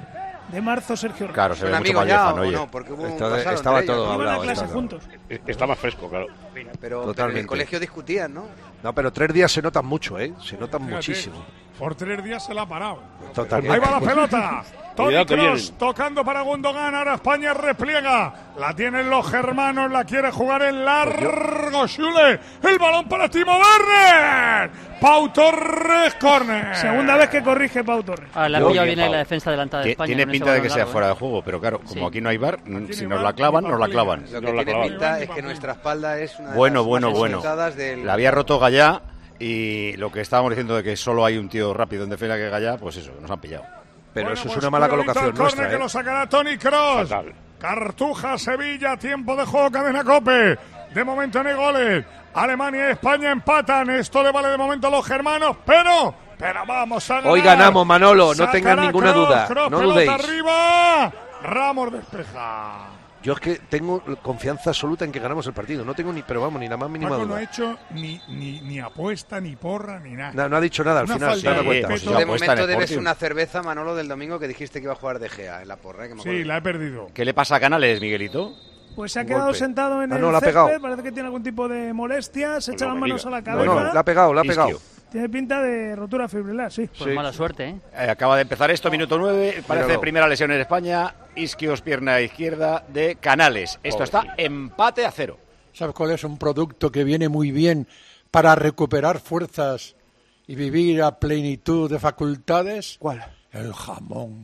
de marzo, Sergio Ramos. Claro, se ve mucho más lejano, oye. No, porque hubo un Estaba, pasado estaba entre todo ellos. hablado. Iban a clase estaba. juntos. Está más fresco, claro. Pero, pero en Totalmente. el colegio discutían, ¿no? No, pero tres días se notan mucho, ¿eh? Se notan Fíjate, muchísimo. Por tres días se la ha parado. Totalmente. Ahí va la pelota. Toni Cuidado que Kroos vienen. tocando para Gundogan. Ahora España repliega. La tienen los germanos. La quiere jugar en largo. Schüle. El balón para Timo Werner. Pau Torres, córner. Segunda vez que corrige Pau Torres. Ah, la Yo- pilla Bien, viene Pau. la defensa adelantada de Ti- España. Tiene con ese pinta de que balón sea largo, fuera ¿eh? de juego, pero claro, como Sí. aquí no hay bar, Aquí si ni nos bar, la clavan, ni nos la papelilla. clavan. Lo que No la tiene clavan. pinta es que nuestra espalda es una de Bueno, las bueno, más bueno. explotadas del... La había roto Gallá y lo que estábamos diciendo de que solo hay un tío rápido en defensa que Gallá, pues eso, nos han pillado. Pero Bueno, eso es pues una mala cuidadito colocación al córner nuestra, que ¿eh? lo sacará Toni Kroos. Fatal. Cartuja, Sevilla, tiempo de juego, cadena Cope. De momento no hay goles. Alemania y España empatan. Esto le vale de momento a los germanos, pero... Pero vamos a ganar. Hoy ganamos, Manolo, no tengas Sacará ninguna Kroos, duda, Kroos, no pelota dudéis. arriba. Ramos despeja. Yo es que tengo confianza absoluta en que ganamos el partido. No tengo ni, pero vamos, ni la más mínima Paco no duda. ha hecho ni, ni, ni apuesta, ni porra, ni nada. No, no ha dicho nada al Una final, falta se da de cuenta. respeto. Ya de puesta en momento el debes Sporting. una cerveza, Manolo, del domingo que dijiste que iba a jugar De Gea en la porra, ¿eh? Que me acuerdo. Sí, la he perdido. ¿Qué le pasa a Canales, Miguelito? Pues se ha Un quedado golpe. sentado en Ah, el no, la ha césped, pegado. parece que tiene algún tipo de molestia, se Pues echa no las me manos diga. a la No, cabeza. no, la ha pegado, la ha pegado. Isquio. Tiene pinta de rotura fibrilar, sí. Pues mala suerte, ¿eh? Eh, acaba de empezar esto, minuto nueve. Parece Míralo. primera lesión en España. Isquios, pierna izquierda de Canales. Esto está empate a cero. ¿Sabes cuál es un producto que viene muy bien para recuperar fuerzas y vivir a plenitud de facultades? ¿Cuál? El jamón.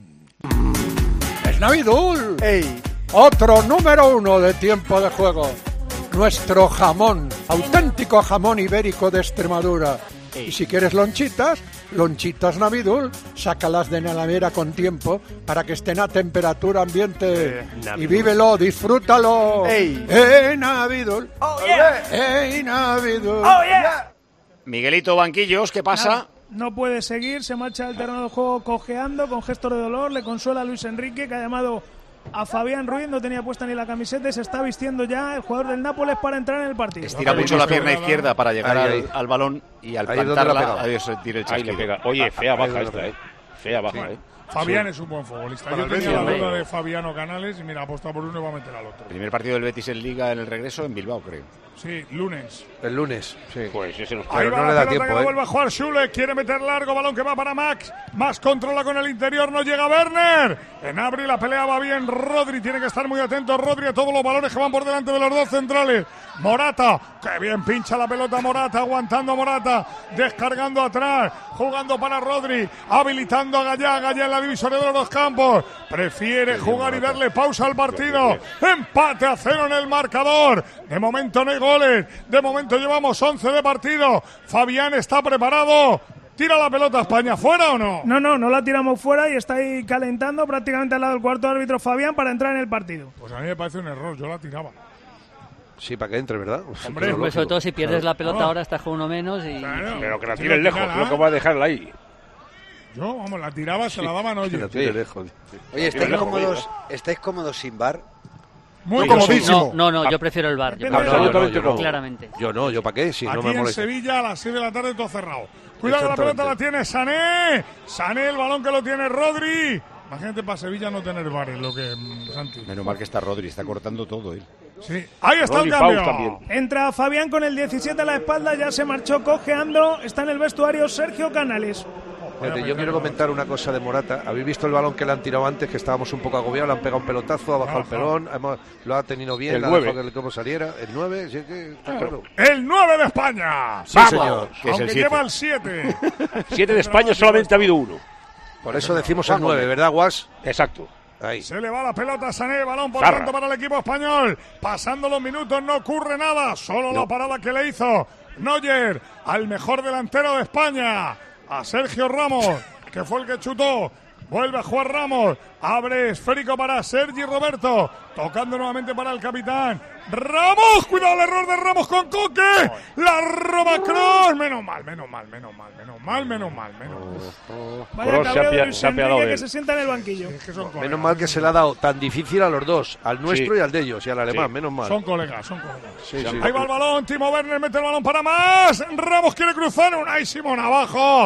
¡Es Navidul! ¡Ey! Otro número uno de tiempo de juego. Nuestro jamón, auténtico jamón ibérico de Extremadura. Y si quieres lonchitas, lonchitas Navidul, sácalas de la nevera con tiempo para que estén a temperatura ambiente. Eh, y Navidul. vívelo, disfrútalo. ¡Ey! ¡Eh, Navidul! ¡Oh, yeah! ¡Eh, Navidul! ¡Oh, yeah! Miguelito Banquillos, ¿qué pasa? No puede seguir, se marcha del terreno de juego cojeando, con gestos de dolor. Le consuela a Luis Enrique, que ha llamado a Fabián Ruiz, no tenía puesta ni la camiseta y se está vistiendo ya el jugador del Nápoles para entrar en el partido. Estira mucho la pierna izquierda para llegar Ahí, al, ahí. al balón y al Ahí es donde la ha plantarla, pegado. adiós, sentir el Ahí le chasquido. pega. Oye, fea Ahí baja lo esta, pega. ¿eh? Fea baja, ¿eh? Fabián Sí. es un buen futbolista. Para Yo el tenía Betis, la hombre. duda de Fabiano Canales y mira, ha apostado por uno y va a meter al otro. Primer partido del Betis en Liga en el regreso en Bilbao, creo. Sí, lunes. El lunes, sí. Pues ese nos Ahí Pero va no la le da pelota tiempo, que la ¿eh? vuelve a jugar Schüle, quiere meter largo, balón que va para Max. Max controla con el interior, no llega Werner. En Abri la pelea va bien, Rodri tiene que estar muy atento, Rodri a todos los balones que van por delante de los dos centrales. Morata, que bien pincha la pelota Morata, aguantando Morata, descargando atrás, jugando para Rodri, habilitando a Gallá, Gallá en la divisoria de los dos campos. Prefiere jugar y darle pausa al partido. Empate a cero en el marcador. De momento no hay goles, de momento llevamos once de partido. Fabián está preparado. ¿Tira la pelota España fuera o no? No, no, no la tiramos fuera y está ahí calentando prácticamente al lado del cuarto árbitro Fabián para entrar en el partido. Pues a mí me parece un error, yo la tiraba. Sí, para que entre, ¿verdad? Hombre, Pero Pues lógico. sobre todo si pierdes Claro. la pelota No. ahora estás con uno menos y... Claro. Pero que la Sí, tiren la lejos, tirará. no que va a dejarla ahí. Yo, vamos, la tiraba, se la daban, Que oye. la tire Sí. lejos. Oye, ¿estáis Lejos, cómodos, ¿estáis cómodos sin bar? Muy Yo sí. comodísimo. No, no, no, yo prefiero el bar. Yo Depende prefiero el bar, Absolutamente no. claramente. Yo no, ¿yo para qué? Si no Aquí me en molesta. Sevilla a las seis de la tarde todo cerrado. Cuidado, la pelota la tiene Sané. Sané, el balón que lo tiene Rodri. Imagínate para Sevilla no tener bares, lo que mm, Santi. Menos mal que está Rodri, está cortando todo él. Sí. Ahí está Rodri el Pau cambio. también. Entra Fabián con el diecisiete a la espalda, ya se marchó cojeando. Está en el vestuario Sergio Canales. Fíjate, yo quiero comentar una cosa de Morata. ¿Habéis visto el balón que le han tirado antes? Que estábamos un poco agobiados, le han pegado un pelotazo, ha bajado el pelón, hemos- lo ha tenido bien, El ha nueve. dejado que el equipo saliera. El nueve, sí que está claro. El nueve de España. Sí, señor. Que es Aunque el siete. lleva el siete. Siete de España solamente ha habido uno. Por eso decimos el nueve, ¿verdad, Guas? Exacto. Ahí. Se le va la pelota a Sané, balón por Zarra. tanto para el equipo español. Pasando los minutos no ocurre nada, solo la parada que le hizo Neuer al mejor delantero de España, a Sergio Ramos, que fue el que chutó. Vuelve a jugar Ramos, abre esférico para Sergi Roberto, tocando nuevamente para el capitán. Ramos, cuidado el error de Ramos con Coque, la roba Kroos, menos mal, menos mal, menos mal, menos mal, menos mal, menos mal. Vaya Kroos se ha cabreo de pia- Luis se ha apiadado Enrique de que él. se sienta en el banquillo. Es que son colegas, Menos mal que se le ha dado tan difícil a los dos, al nuestro Sí. y al de ellos, y al alemán, Sí. menos mal. son colegas, son colegas. Sí, sí. Ahí va el balón, Timo Werner mete el balón para más. Ramos quiere cruzar, Unai Simón abajo.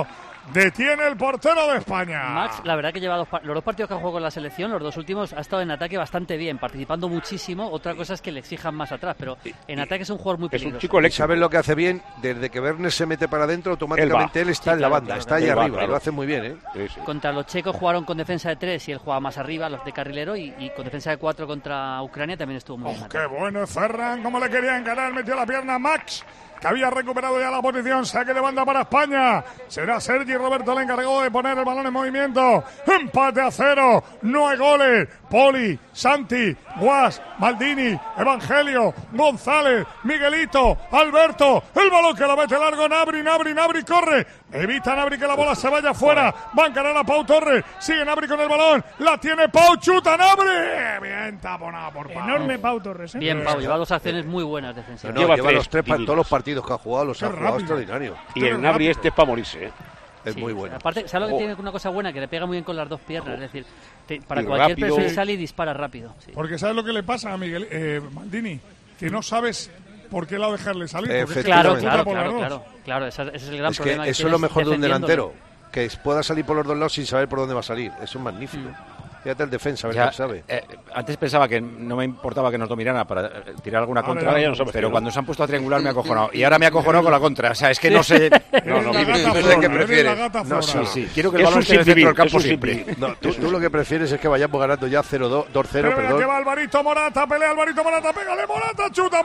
Detiene el portero de España. Max, la verdad que lleva dos, los dos partidos que ha jugado con la selección, los dos últimos, ha estado en ataque bastante bien, participando muchísimo. Otra cosa es que le exijan más atrás, pero en ataque es un jugador muy peligroso. Es un chico eléctrico. ¿Sabes lo que hace bien? Desde que Bernes se mete para adentro, automáticamente él, él está sí, en claro, la banda, claro, está ahí arriba, va, claro. Y lo hace muy bien, ¿eh? Sí, sí. Contra los checos jugaron con defensa de tres y él jugaba más arriba, los de carrilero, y, y con defensa de cuatro contra Ucrania también estuvo muy oh, bien. ¡Qué bueno es Ferran! ¿Cómo le quería encarar? Metió la pierna Max, que había recuperado ya la posición. Saque de banda para España. Será Sergi Roberto el encargado de poner el balón en movimiento. Empate a cero. No hay goles. Poli, Santi, Guas, Maldini, Evangelio, González, Miguelito, Alberto. El balón que lo mete largo. Nabri, Nabri, Nabri corre. Evita Nabri que la bola se vaya fuera. Va a encarar a Pau Torres. Sigue Nabri con el balón. La tiene Pau. Chuta Nabri. Bien taponada por Pau. Enorme Pau Torres, ¿eh? Bien, Pau. Lleva dos acciones muy buenas defensivas. No, lleva, lleva los tres para todos los partidos que ha jugado. Los ha jugado extraordinario. Y el Nabri este es para morirse, ¿eh? Es sí, muy bueno. Aparte, ¿sabes lo que oh. tiene una cosa buena? Que le pega muy bien con las dos piernas. Oh. Es decir, te, para y cualquier rápido. persona sale y dispara rápido. Sí. Porque ¿sabes lo que le pasa a Miguel eh, Maldini? Que no sabes por qué lado dejarle salir. Eh, claro, claro, claro, claro, claro. Ese, ese es el gran es que problema. Que eso es lo mejor de un delantero. Que pueda salir por los dos lados sin saber por dónde va a salir. Eso es magnífico. Mm. Fíjate el defensa, a ver ya, qué sabe. Eh, antes pensaba que no me importaba que nos dominaran para eh, tirar alguna ahora contra, ya no sabes, pero cuando se han puesto a triangular me ha acojonado. Y ahora me ha acojonado con la contra. O sea, es que no sé... no, no, no sé qué prefieres. No, sí, sí. Quiero que el balón esté en el centro del campo siempre. No, tú, tú lo que prefieres es que vayamos ganando ya cero dos, dos cero, perdón. Que va Alvarito Morata, pelea Alvarito Morata, pégale Morata, chuta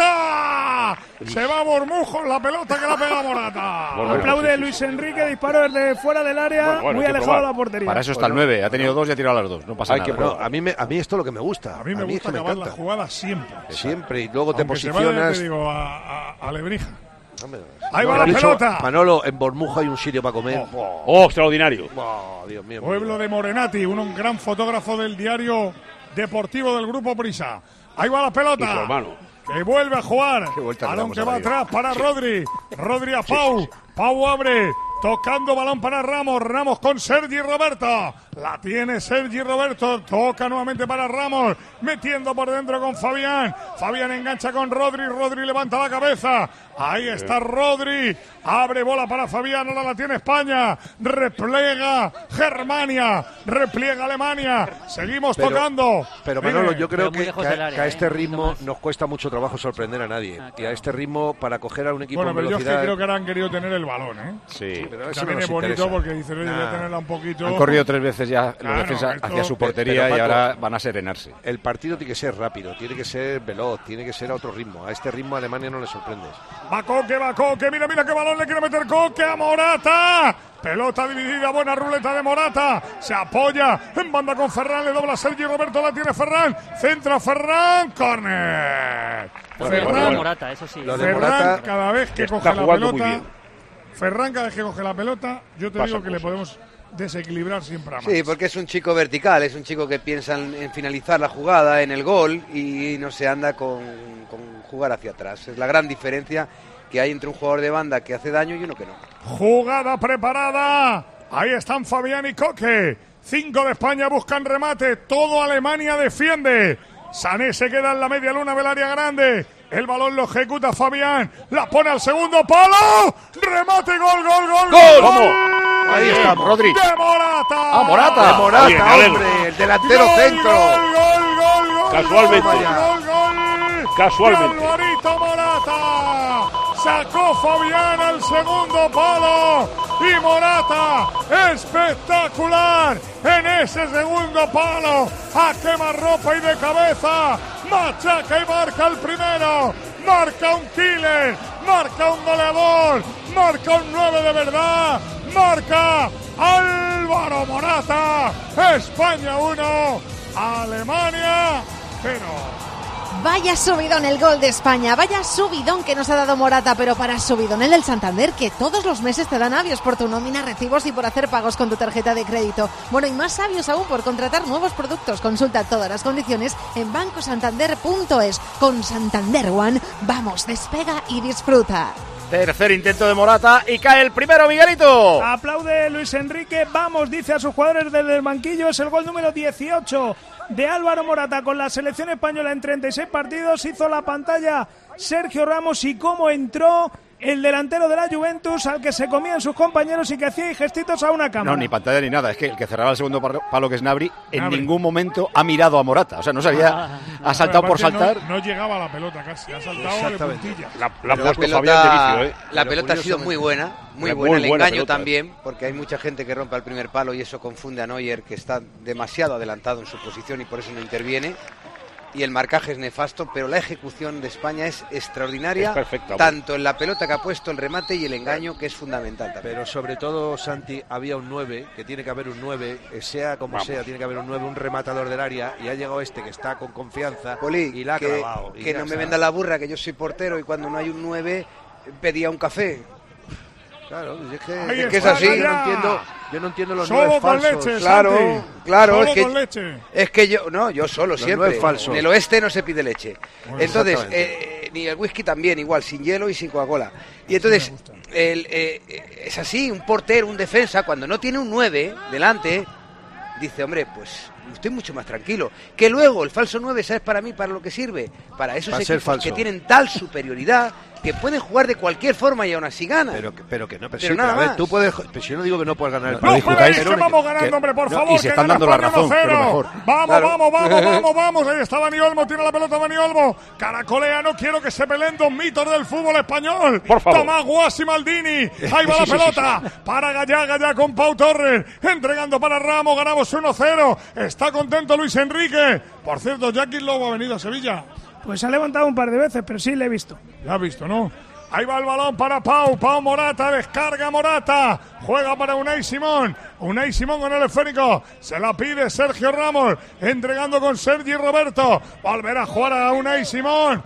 Morata. Se va Bormujo en la pelota que la pega Morata. Bueno, aplaude sí, sí, Luis Enrique, disparo desde fuera del área, bueno, bueno, muy alejado de la portería. Para eso está el nueve, ha tenido dos y ha tirado las dos. No pasa nada. A mí, me, a mí esto es lo que me gusta. A mí me a mí gusta acabar la jugada siempre. Siempre, y luego Aunque te posicionas. Se vaya, te digo, a, a, a Lebrija. Ahí va la pelota. Manolo, en Bormujo hay un sitio para comer. Oh, oh. oh extraordinario. Oh, Dios mío. Pueblo de Morenati, un gran fotógrafo del diario deportivo del Grupo Prisa. Ahí va la pelota. Que vuelve a jugar. Balón que va atrás para sí. Rodri. Rodri a Pau. Sí, sí, sí. Pau abre. Tocando balón para Ramos. Ramos con Sergi Roberto. La tiene Sergi Roberto. Toca nuevamente para Ramos. Metiendo por dentro con Fabián. Fabián engancha con Rodri. Rodri levanta la cabeza. Ahí está Rodri. Abre bola para Fabián. Ahora la tiene España. Replega Germania. Repliega Alemania. Seguimos pero, tocando. Pero Manolo, yo creo que, que, a, área, que a este ritmo nos cuesta mucho trabajo sorprender a nadie. Ah, claro. Y a este ritmo, para coger a un equipo bueno, en pero velocidad... yo es que creo que ahora han querido tener el balón, ¿eh? Sí. sí pero también es bonito interesa. Porque dicen, oye, nah. voy a tenerla un poquito... Han corrido tres veces ya claro, los defensas esto... hacia su portería pero, pero, y ahora van a serenarse. El partido tiene que ser rápido, tiene que ser veloz, tiene que ser a otro ritmo. A este ritmo a Alemania no le sorprendes. Va Coque, va Coque, mira, mira qué balón le quiere meter Coque a Morata. Pelota dividida, buena ruleta de Morata. Se apoya en banda con Ferran, le dobla Sergi Roberto, la tiene Ferran. Centra Ferran, córner. Ferran, Morata, eso sí. Lo de Ferran, Morata, cada vez que coge la pelota, Ferran cada vez que coge la pelota, yo te Pasa digo que cosas. le podemos desequilibrar siempre a más. Sí, porque es un chico vertical, es un chico que piensa en, en finalizar la jugada, en el gol, y no se anda con, con jugar hacia atrás. Es la gran diferencia que hay entre un jugador de banda que hace daño y uno que no. Jugada preparada. Ahí están Fabián y Coque. Cinco de España buscan remate. Todo Alemania defiende. Sané se queda en la media luna del área grande. El balón lo ejecuta Fabián. La pone al segundo palo. Remate, gol, gol, gol. ¡Gol! gol. Ahí está, Rodri. De Morata. ¡Ah, Morata! De Morata, Bien, hombre. El delantero gol, centro. Gol, gol, gol, gol. Casualmente. Gol, gol, gol. Casualmente. Alvarito Morata. Sacó Fabián al segundo palo. Y Morata, espectacular. En ese segundo palo. A quemarropa y de cabeza. Machaca y marca el primero. Marca un killer. Marca un goleador. Marca un nueve de verdad. Marca Álvaro Morata. España uno. Alemania cero. Vaya subidón el gol de España, vaya subidón que nos ha dado Morata, pero para subidón el del Santander, que todos los meses te dan avios por tu nómina, recibos y por hacer pagos con tu tarjeta de crédito. Bueno, y más sabios aún por contratar nuevos productos. Consulta todas las condiciones en banco santander punto es. Con Santander One, vamos, despega y disfruta. Tercer intento de Morata y cae el primero, Miguelito. Aplaude Luis Enrique, vamos, dice a sus jugadores desde el banquillo, es el gol número dieciocho de Álvaro Morata con la selección española en treinta y seis partidos. Hizo la pantalla Sergio Ramos y cómo entró el delantero de la Juventus al que se comían sus compañeros y que hacía gestitos a una cámara. No, ni pantalla ni nada. Es que el que cerraba el segundo palo, que es Gnabry, en Gnabry. ningún momento ha mirado a Morata. O sea, no se había ha saltado por saltar. No, no llegaba a la pelota casi, ha saltado de puntilla. La, la, la pelota, de vicio, ¿eh? la pelota ha sido muy buena, muy la buena. Muy el buena engaño pelota, también, ¿eh? porque hay mucha gente que rompe al primer palo y eso confunde a Neuer, que está demasiado adelantado en su posición y por eso no interviene. Y el marcaje es nefasto, pero la ejecución de España es extraordinaria, es perfecta, tanto en la pelota que ha puesto, el remate y el engaño, que es fundamental también. Pero sobre todo, Santi, había un nueve, que tiene que haber un nueve, sea como Vamos. sea, tiene que haber un nueve, un rematador del área, y ha llegado este que está con confianza Poli, y la ha que, clavado. y que ya no me está. venda la burra, que yo soy portero y cuando no hay un nueve pedía un café. Claro, es que, Ahí es, que es está, así. yo no ya. entiendo, yo no entiendo los Solo nueve con falsos. leche, Claro, Santi. claro, Solo es que, con leche. es que yo, no, yo solo Los siempre. nueve falsos. En el oeste no se pide leche. Bueno, Entonces, exactamente. eh, ni el whisky también, igual, sin hielo y sin Coca-Cola. Y entonces, el, eh, es así, un portero, un defensa, cuando no tiene un nueve delante, dice, hombre, pues estoy mucho más tranquilo. Que luego el falso nueve, ¿sabes para mí para lo que sirve? Para esos Para ser equipos falso. que tienen tal superioridad que pueden jugar de cualquier forma y aún así ganan. Pero, que- pero que no, pero, Pero sí, nada pero a ver, más. tú puedes, pero si yo no digo que no puedes ganar el No, partido. esperéis, Pero que no- vamos ganando, hombre, por no, favor. y se que están gana dando la España razón, uno cero. que es lo mejor. Vamos, Claro. vamos, vamos, vamos, vamos. Ahí está Dani Olmo, tiene la pelota Dani Olmo. Caracolea, no quiero que se peleen dos mitos del fútbol español. Por favor. Tomás Guas y Maldini. Ahí va la pelota para Gallaga ya con Pau Torres. Entregando para Ramos, ganamos uno cero. Está contento Luis Enrique. Por cierto, Jackie Lobo ha venido a Sevilla. Pues se ha levantado un par de veces, pero sí le he visto. Ya has visto, ¿no? Ahí va el balón para Pau, Pau Morata, descarga Morata, juega para Unai Simón, Unai Simón con el esférico, se la pide Sergio Ramos, entregando con Sergi Roberto, volverá a jugar a Unai Simón.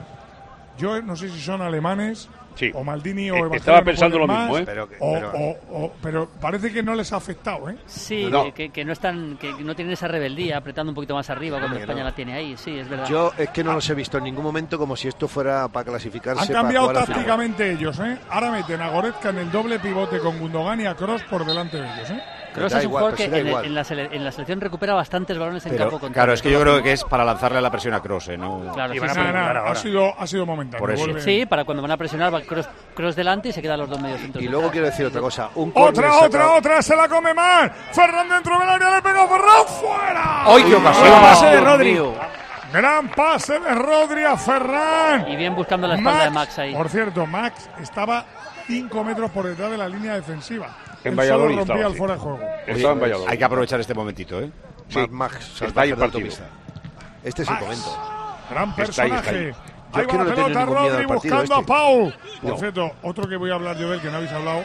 Yo no sé si son alemanes, Sí. o Maldini o Eh, Evangelio estaba me pensando ponen lo mismo, más, ¿eh? Pero que- o- pero- o- o- pero parece que no les ha afectado, ¿eh? Sí, No. que, que no están, que no tienen esa rebeldía, apretando un poquito más arriba como que España no. la tiene ahí. Sí, es verdad. Yo es que no los he visto en ningún momento como si esto fuera para clasificarse. Han para cambiado jugar al final. tácticamente ellos, ¿eh? Ahora meten a Goretzka en el doble pivote con Gundogan y a Kroos por delante de ellos, ¿eh? Kroos Da es un igual, jugador pues que da en, igual. en la sele- en la selección recupera bastantes balones en Pero, campo contrario. claro, es que yo creo que es para lanzarle la presión a Kroos, ¿eh? No, Claro, sí, Nah, sí. nah, ha, sido, ha sido momentáneo. Por eso. vuelve. Sí, para cuando van a presionar va Kroos, Kroos delante y se quedan los dos mediocentros. Y luego quiero decir otra cosa. Un Otra, córner otra, sacado- otra, se la come mal. Ferran dentro del área, le pegó Ferran, fuera. ¡Ay, qué ocasión! Buen pase de Dios Rodri. mío. Gran pase de Rodri a Ferran. Y bien buscando la espalda de Max ahí. Por cierto, Max estaba cinco metros por detrás de la línea defensiva. En Él Valladolid solo rompía estaba, el sí. fuera de juego. Estaba en Valladolid. Hay que aprovechar este momentito, ¿eh? Sí. Mad Max, Está ahí salvaje el de partido. autopista. Este es Max. el momento. Gran Está ahí, está personaje. ahí. Yo Ahí es que va no la le tengo pelota, ningún miedo Rodri al partido buscando a este. Pau. Por No. cierto, otro que voy a hablar yo del que no habéis hablado.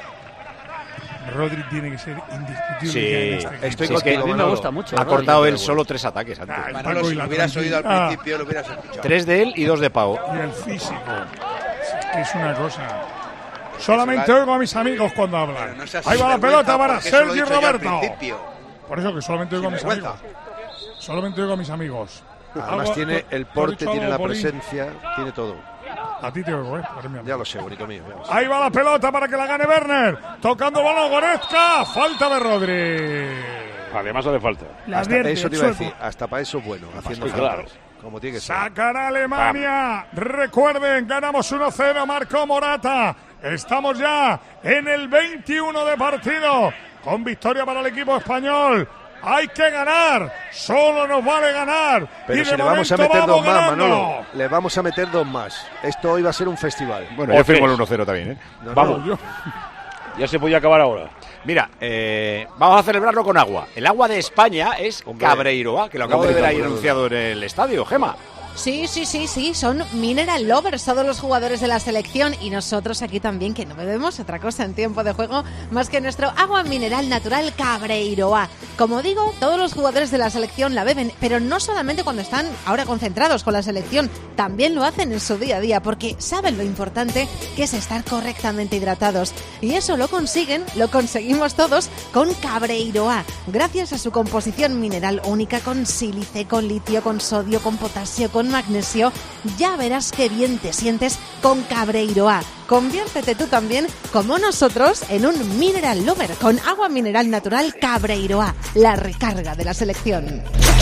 Rodri tiene que ser indiscutible. Sí, ya en este equipo. Estoy Sí, es que contigo, a mí me Manolo. gusta mucho. Ha Rodri. cortado él solo tres ataques antes. Ah, el Manolo, Paco y si la lo hubieras oído al tranquilidad. principio, lo hubieras escuchado. Tres de él y dos de Pau. Y el físico. Es que es una cosa. Solamente oigo a mis amigos cuando Pero hablan. no seas Ahí va la sinvergüenza, pelota para porque eso lo he Sergi dicho yo al Roberto. principio. Por eso que solamente oigo a mis Sinvergüenza. amigos. Solamente oigo a mis amigos. Además Algo- tiene ¿tú- el tú has porte, dicho tiene algo, la Poli? presencia, tiene todo. A ti te oigo, ¿eh? Eres mi amigo. Ya lo sé, bonito mío. ya lo sé. Ahí va la pelota para que la gane Werner. Tocando balón Goretzka. Falta de Rodri. Además hace falta. La Hasta advierte, eso te el iba a sueco. decir, hasta para eso es bueno, haciendo sí, faltas, claro. como tiene que ser. Sacará Alemania. Recuerden, ganamos uno cero. Marcó Morata. Estamos ya en el veintiuno de partido. Con victoria para el equipo español. Hay que ganar. Solo nos vale ganar. Pero y si de le vamos a momento meter dos vamos más, ganando. Manolo. Le vamos a meter dos más. Esto hoy va a ser un festival. Bueno, O yo firmo el tres. uno cero también, ¿eh? No, no, Vamos. Yo- Ya se podía acabar ahora. Mira, eh, vamos a celebrarlo con agua. El agua de España es Hombre. Cabreiroa, que lo acabo de Hombre, ver ahí hombre, anunciado en el estadio, Gema. Sí, sí, sí, sí, son mineral lovers todos los jugadores de la selección y nosotros aquí también, que no bebemos otra cosa en tiempo de juego más que nuestro agua mineral natural Cabreiroa. Como digo, todos los jugadores de la selección la beben, pero no solamente cuando están ahora concentrados con la selección, también lo hacen en su día a día porque saben lo importante que es estar correctamente hidratados. Y eso lo consiguen, lo conseguimos todos con Cabreiroa, gracias a su composición mineral única con sílice, con litio, con sodio, con potasio, con magnesio. Ya verás qué bien te sientes con Cabreiroa. Conviértete tú también, como nosotros, en un mineral lover con agua mineral natural Cabreiroa, la recarga de la selección.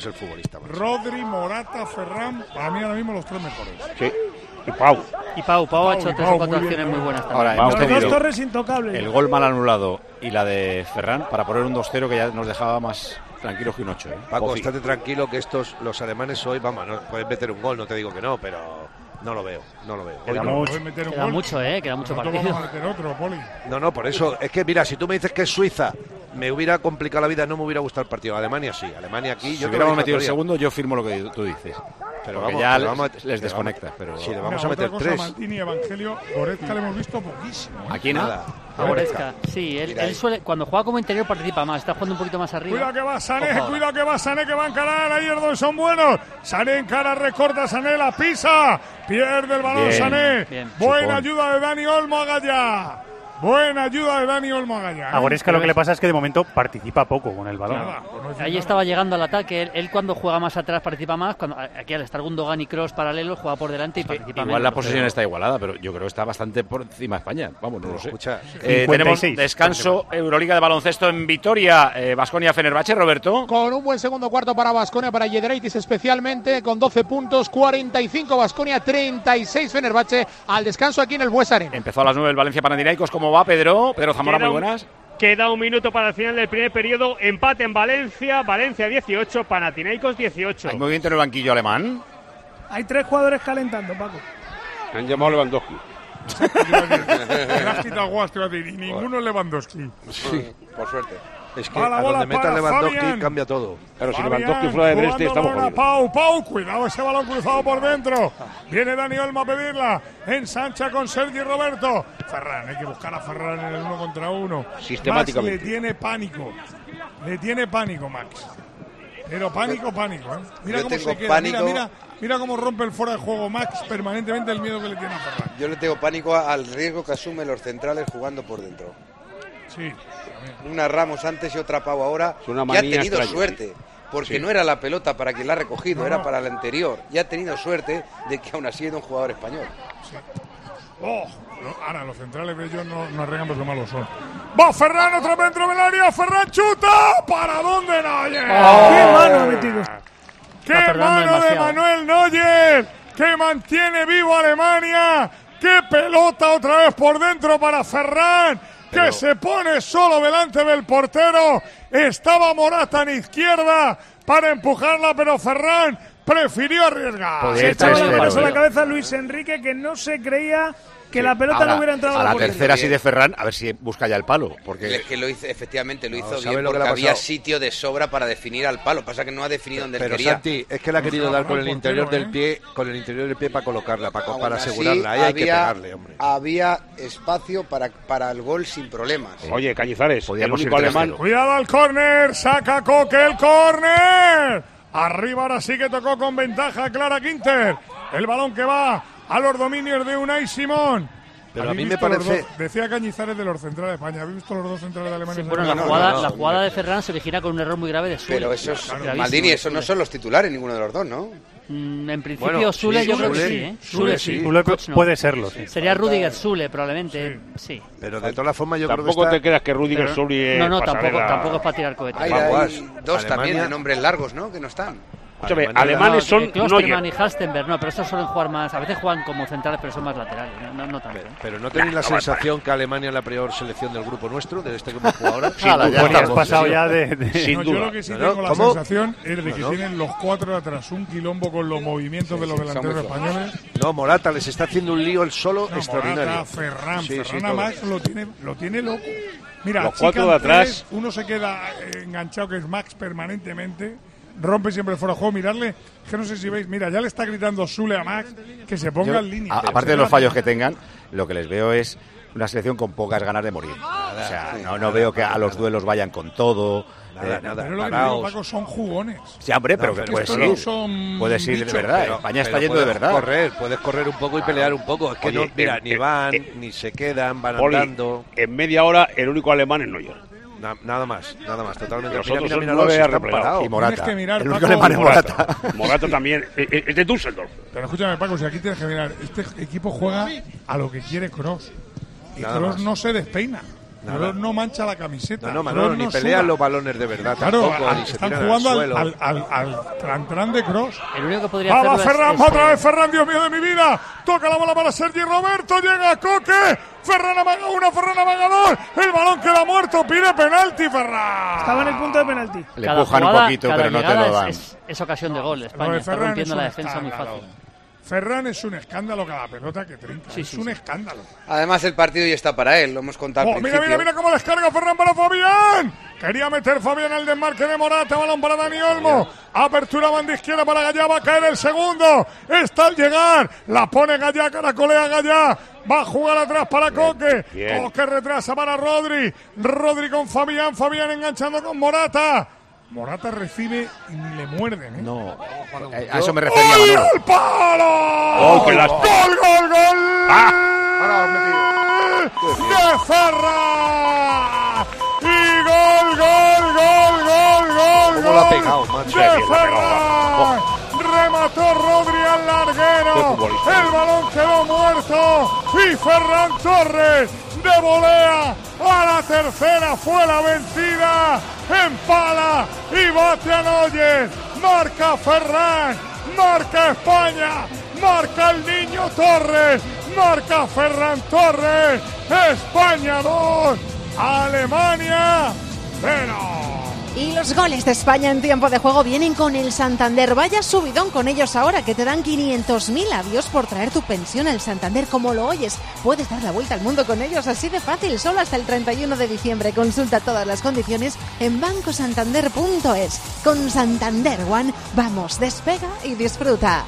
es el futbolista. Macho. Rodri, Morata, Ferran, para mí ahora mismo los tres mejores. Sí. Y Pau. Y Pau, Pau ha hecho Pau, tres Pau, o cuatro muy bien, acciones muy Pau. buenas también. Ahora, hemos Los dos tenido torres intocables. el gol mal anulado y la de Ferran para poner un dos cero que ya nos dejaba más tranquilos que un ocho. ¿eh? Paco, Ojo. estate tranquilo que estos, los alemanes hoy, vamos, no pueden meter un gol, no te digo que no, pero No lo veo, no lo veo. Queda Hoy no. mucho, Queda mucho, ¿eh? Queda mucho partido. Vamos a meter otro, Poli. No, no, por eso. Es que, mira, si tú me dices que es Suiza, me hubiera complicado la vida, no me hubiera gustado el partido. Alemania sí, Alemania aquí. Si yo hubiéramos te lo metido el digo segundo, yo firmo lo que tú dices. Pero Porque vamos, ya pero les, vamos a- les pero desconecta. vamos- Pero sí, le vamos Mira, a meter otra cosa, tres. Maldini y Evangelio, Goretzka le hemos visto poquísimo. ¿eh? Aquí nada. A Goretzka, sí, él, él suele, cuando juega como interior participa más, está jugando un poquito más arriba. Cuidado que va Sané, Ojo. cuidado que va Sané, que va a encarar. Ahí los dos son buenos. Sané encara, recorta, Sané la pisa. Pierde el balón Bien, Sané. bien. Buena Chupón. ayuda de Dani Olmo a Gallá. Buena ayuda de Dani Olmo a Gallá. A Goretzka lo que le pasa es que de momento participa poco con el balón. Nada, pues no es Ahí nada. estaba llegando al ataque, él, él cuando juega más atrás participa más, cuando aquí al estar Gundogan y Kroos paralelos juega por delante y participa Igual menos. la posesión está igualada, pero yo creo que está bastante por encima de España. Vamos, no lo sé. Escucha, Eh, cincuenta y tenemos seis. descanso, Euroliga de baloncesto en Vitoria, eh, Baskonia Fenerbahce, Roberto. Con un buen segundo cuarto para Baskonia, para Yedraitis especialmente, con doce puntos, cuarenta y cinco Baskonia, treinta y seis Fenerbahce, al descanso aquí en el Bues Arena. Empezó a las nueve el Valencia Panathinaikos. ¿Cómo va, Pedro? Pedro Zamora, Queda muy un- buenas. Queda un minuto para el final del primer periodo. Empate en Valencia. Valencia dieciocho, Panathinaikos dieciocho. Hay movimiento en el banquillo alemán. Hay tres jugadores calentando, Paco. Han llamado a Lewandowski. Le has quitado guas, te iba a decir, y ninguno es Lewandowski. Sí, por suerte. Es que Va la a bola donde meta para Lewandowski Fabián. cambia todo. Claro, si Fabián, Lewandowski fuera de Dresde, jugando estamos ahora jodidos. Pau, Pau, cuidado ese balón cruzado por dentro. Viene Dani Olmo a pedirla. Ensancha con Sergi Roberto. Ferran, hay que buscar a Ferran en el uno contra uno. Sistemáticamente. Max le tiene pánico. Le tiene pánico, Max. Pero pánico, pánico. ¿eh? Mira yo cómo tengo se queda. pánico. Mira, mira, mira cómo rompe el fuera de juego Max permanentemente el miedo que le tiene a Ferran. Yo le tengo pánico a- al riesgo que asumen los centrales jugando por dentro. Sí. Una Ramos antes y otra Pau ahora. Es una Y ha manía tenido extraña. suerte. Porque Sí. no era la pelota para quien la ha recogido, No, era no. para el anterior. Y ha tenido suerte de que aún así era un jugador español. Oh, no, ahora los centrales de ellos no, no arreglan porque malos son. Va Ferran otra vez dentro del área. Ferran chuta. ¿Para dónde Neuer? ¡Qué mano ha metido! ¡Qué Está tardando mano de demasiado. Manuel Neuer! ¡Que mantiene vivo a Alemania! ¡Qué pelota otra vez por dentro para Ferran! Pero- ¡Que se pone solo delante del portero! Estaba Morata en izquierda para empujarla, pero Ferran prefirió arriesgar. Podría Se ir echaba tres las cero, manos a la ¿eh? cabeza Luis Enrique, que no se creía que Sí. la pelota Ahora, no hubiera entrado a a la la portería. tercera sí de Ferran, a ver si busca ya el palo. Porque Es que lo hizo, efectivamente lo hizo ¿sabe bien lo que porque le ha había pasado? sitio de sobra para definir al palo. Pasa que no ha definido donde él Pero quería. Santi, es que le ha querido No, dar no, con el el interior portero, del pie, con el interior del pie para colocarla, para, Aún para así, asegurarla. Ahí hay que había- pegarle, hombre. Había espacio para, para el gol sin problemas. Oye, Cañizares, el Podíamos único ir tres alemán. cero. Cuidado al córner, saca Coque el córner. Arriba ahora sí que tocó con ventaja Clara Quinter. El balón que va a los dominios de Unai Simón. Pero a ¿Habéis mí me visto los parece- dos? Decía Cañizares de los centrales de España. ¿Habéis visto los dos centrales de Alemania? Bueno, la no, jugada, no, no, la jugada no. de Ferran se origina con un error muy grave de Sule. Pero esos, Gravísimo Maldini, de esos no Sule. son los titulares ninguno de los dos, ¿no? Mm, en principio Bueno, Sule sí, yo creo que Sule, sí, ¿eh? Sule Sule sí. sí. Sule Koch no. puede serlo, sí. Sería Rudiger Sule probablemente, sí. Pero de todas formas yo creo que Tampoco está... te creas que Rudiger Pero- Soli es no, no, tampoco, pasarela. tampoco es para tirar cohetes. Hay, Aguas. hay dos también Alemania- de nombres largos, ¿no? Que no están. Escúchame, Alemania- alemanes son Eh, Klosterman Neuer. y Halstenberg, no, pero estos suelen jugar más, a veces juegan como centrales, pero son más laterales, no, no, no tanto. ¿eh? Pero ¿no tenéis la Nah, no me sensación que Alemania es la peor selección del grupo nuestro, de este que hemos jugado ahora? Ala, ya Bueno, has estamos. pasado ya de... de- Sin No, duda. yo lo que sí No, no, tengo la ¿cómo? sensación es de que No, no. tienen los cuatro de atrás un quilombo con los movimientos de los sí, son delanteros muy flojos. españoles. No, Morata les está haciendo un lío el solo No, extraordinario. Morata, Ferran, Sí, sí, Ferran a todo. Max lo tiene, lo tiene loco. Mira, Los cuatro achican de atrás. tres, uno se queda eh, enganchado, que es Max permanentemente. Rompe siempre el fuera de juego. Mirarle, que no sé si veis, mira, ya le está gritando Sule a Max que se ponga Yo, en línea. a- aparte de los fallos que tengan, lo que les veo es una selección con pocas ganas de morir. O sea, no, no veo que a los duelos vayan con todo. Nada, eh, nada. Pero lo que te paraos. digo, Paco, son jugones. Sí, hombre, pero No, que pero puedes estos ir. no son Puedes ir de bichos, verdad. Pero- España está pero yendo de puedes verdad. correr, puedes correr un poco y pelear un poco. Es que Oye, no, mira, eh, ni eh, van, eh, ni se quedan, van Poli, andando. en media hora el único alemán es Neuer. Na- nada más, nada más, totalmente. Los Mira, otros mira, son mira, nueve los están arreplegados. parados. Y Morata. Tienes que mirar, el único Paco, alemán es Morata. Morata. Morata también. Es, es de Düsseldorf. Pero escúchame, Paco, si aquí tienes que mirar, este equipo juega a lo que quiere Kroos. Y Nada Kroos más. no se despeina. Nada. Kroos no mancha la camiseta. No, no, Kroos Manolo, ni no pelean suda. los balones de verdad. Claro, tampoco, al- ni se están tiran jugando al al, suelo. al, al, al tran-tran de Kroos. El único que podría Va, va hacerlo es- Ferran, es, va otra eh, vez Ferran, Dios mío de mi vida. Toca la bola para Sergi Roberto, llega Coque. Ferran amaga una, Ferran amaga dos. El balón queda muerto, pide penalti Ferran. Estaba en el punto de penalti. Le cada empujan jugada- un poquito, cada pero no te llegada lo dan. Es, es, es ocasión de gol. Lo España de está Ferran rompiendo es la un defensa muy escándalo. fácil. Ferran es un escándalo cada pelota que trinca. Sí, es sí, un sí. escándalo. Además, el partido ya está para él, lo hemos contado Oh, al mira, principio. mira, mira cómo descarga Ferran para Fabián. Quería meter Fabián al desmarque de Morata. Balón para Dani Olmo. Apertura banda izquierda para Gallá. Va a caer el segundo. Está al llegar. La pone Gallá. Caracolea Gallá. Va a jugar atrás para Coque. Bien. Coque retrasa para Rodri. Rodri con Fabián. Fabián enganchando con Morata. Morata recibe y ni le muerden, ¿eh? No, a eso me refería, ¡Gol Manolo. al palo! ¡Oh, qué lástima! ¡Gol, gol, gol! ¡Ah! ¡De Ferran! ¡Y gol, gol, gol, gol, gol! ¿Cómo lo ha pegado, macho? ¡De Qué bien lo ha pegado. Ferran! Remató Rodri al larguero. Qué futbolista. El balón quedó muerto. Y Ferran Torres de volea a la tercera fue la vencida. Empala y bate a Neuer. Marca Ferran. Marca España. Marca el niño Torres. Marca Ferran Torres. España dos. Alemania cero. Y los goles de España en tiempo de juego vienen con el Santander. Vaya subidón con ellos ahora, que te dan quinientos mil avios por traer tu pensión al Santander. Como lo oyes, puedes dar la vuelta al mundo con ellos así de fácil, solo hasta el treinta y uno de diciembre. Consulta todas las condiciones en banco santander punto es. Con Santander One, vamos, despega y disfruta.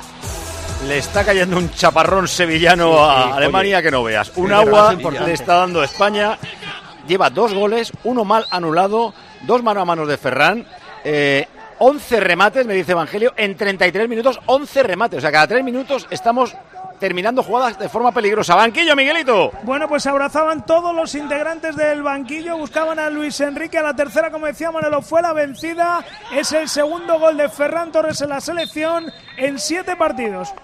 Le está cayendo un chaparrón sevillano Sí, sí, a Alemania oye. que no veas. Un Sí, agua verdad, importante. le está dando a España. Lleva dos goles, uno mal anulado, dos mano a manos de Ferran, eh, once remates, me dice Evangelio, en treinta y tres minutos, once remates. O sea, cada tres minutos estamos terminando jugadas de forma peligrosa. Banquillo, Miguelito. Bueno, pues abrazaban todos los integrantes del banquillo, buscaban a Luis Enrique. A la tercera, como decía Manolo, fue la vencida. Es el segundo gol de Ferran Torres en la selección en siete partidos.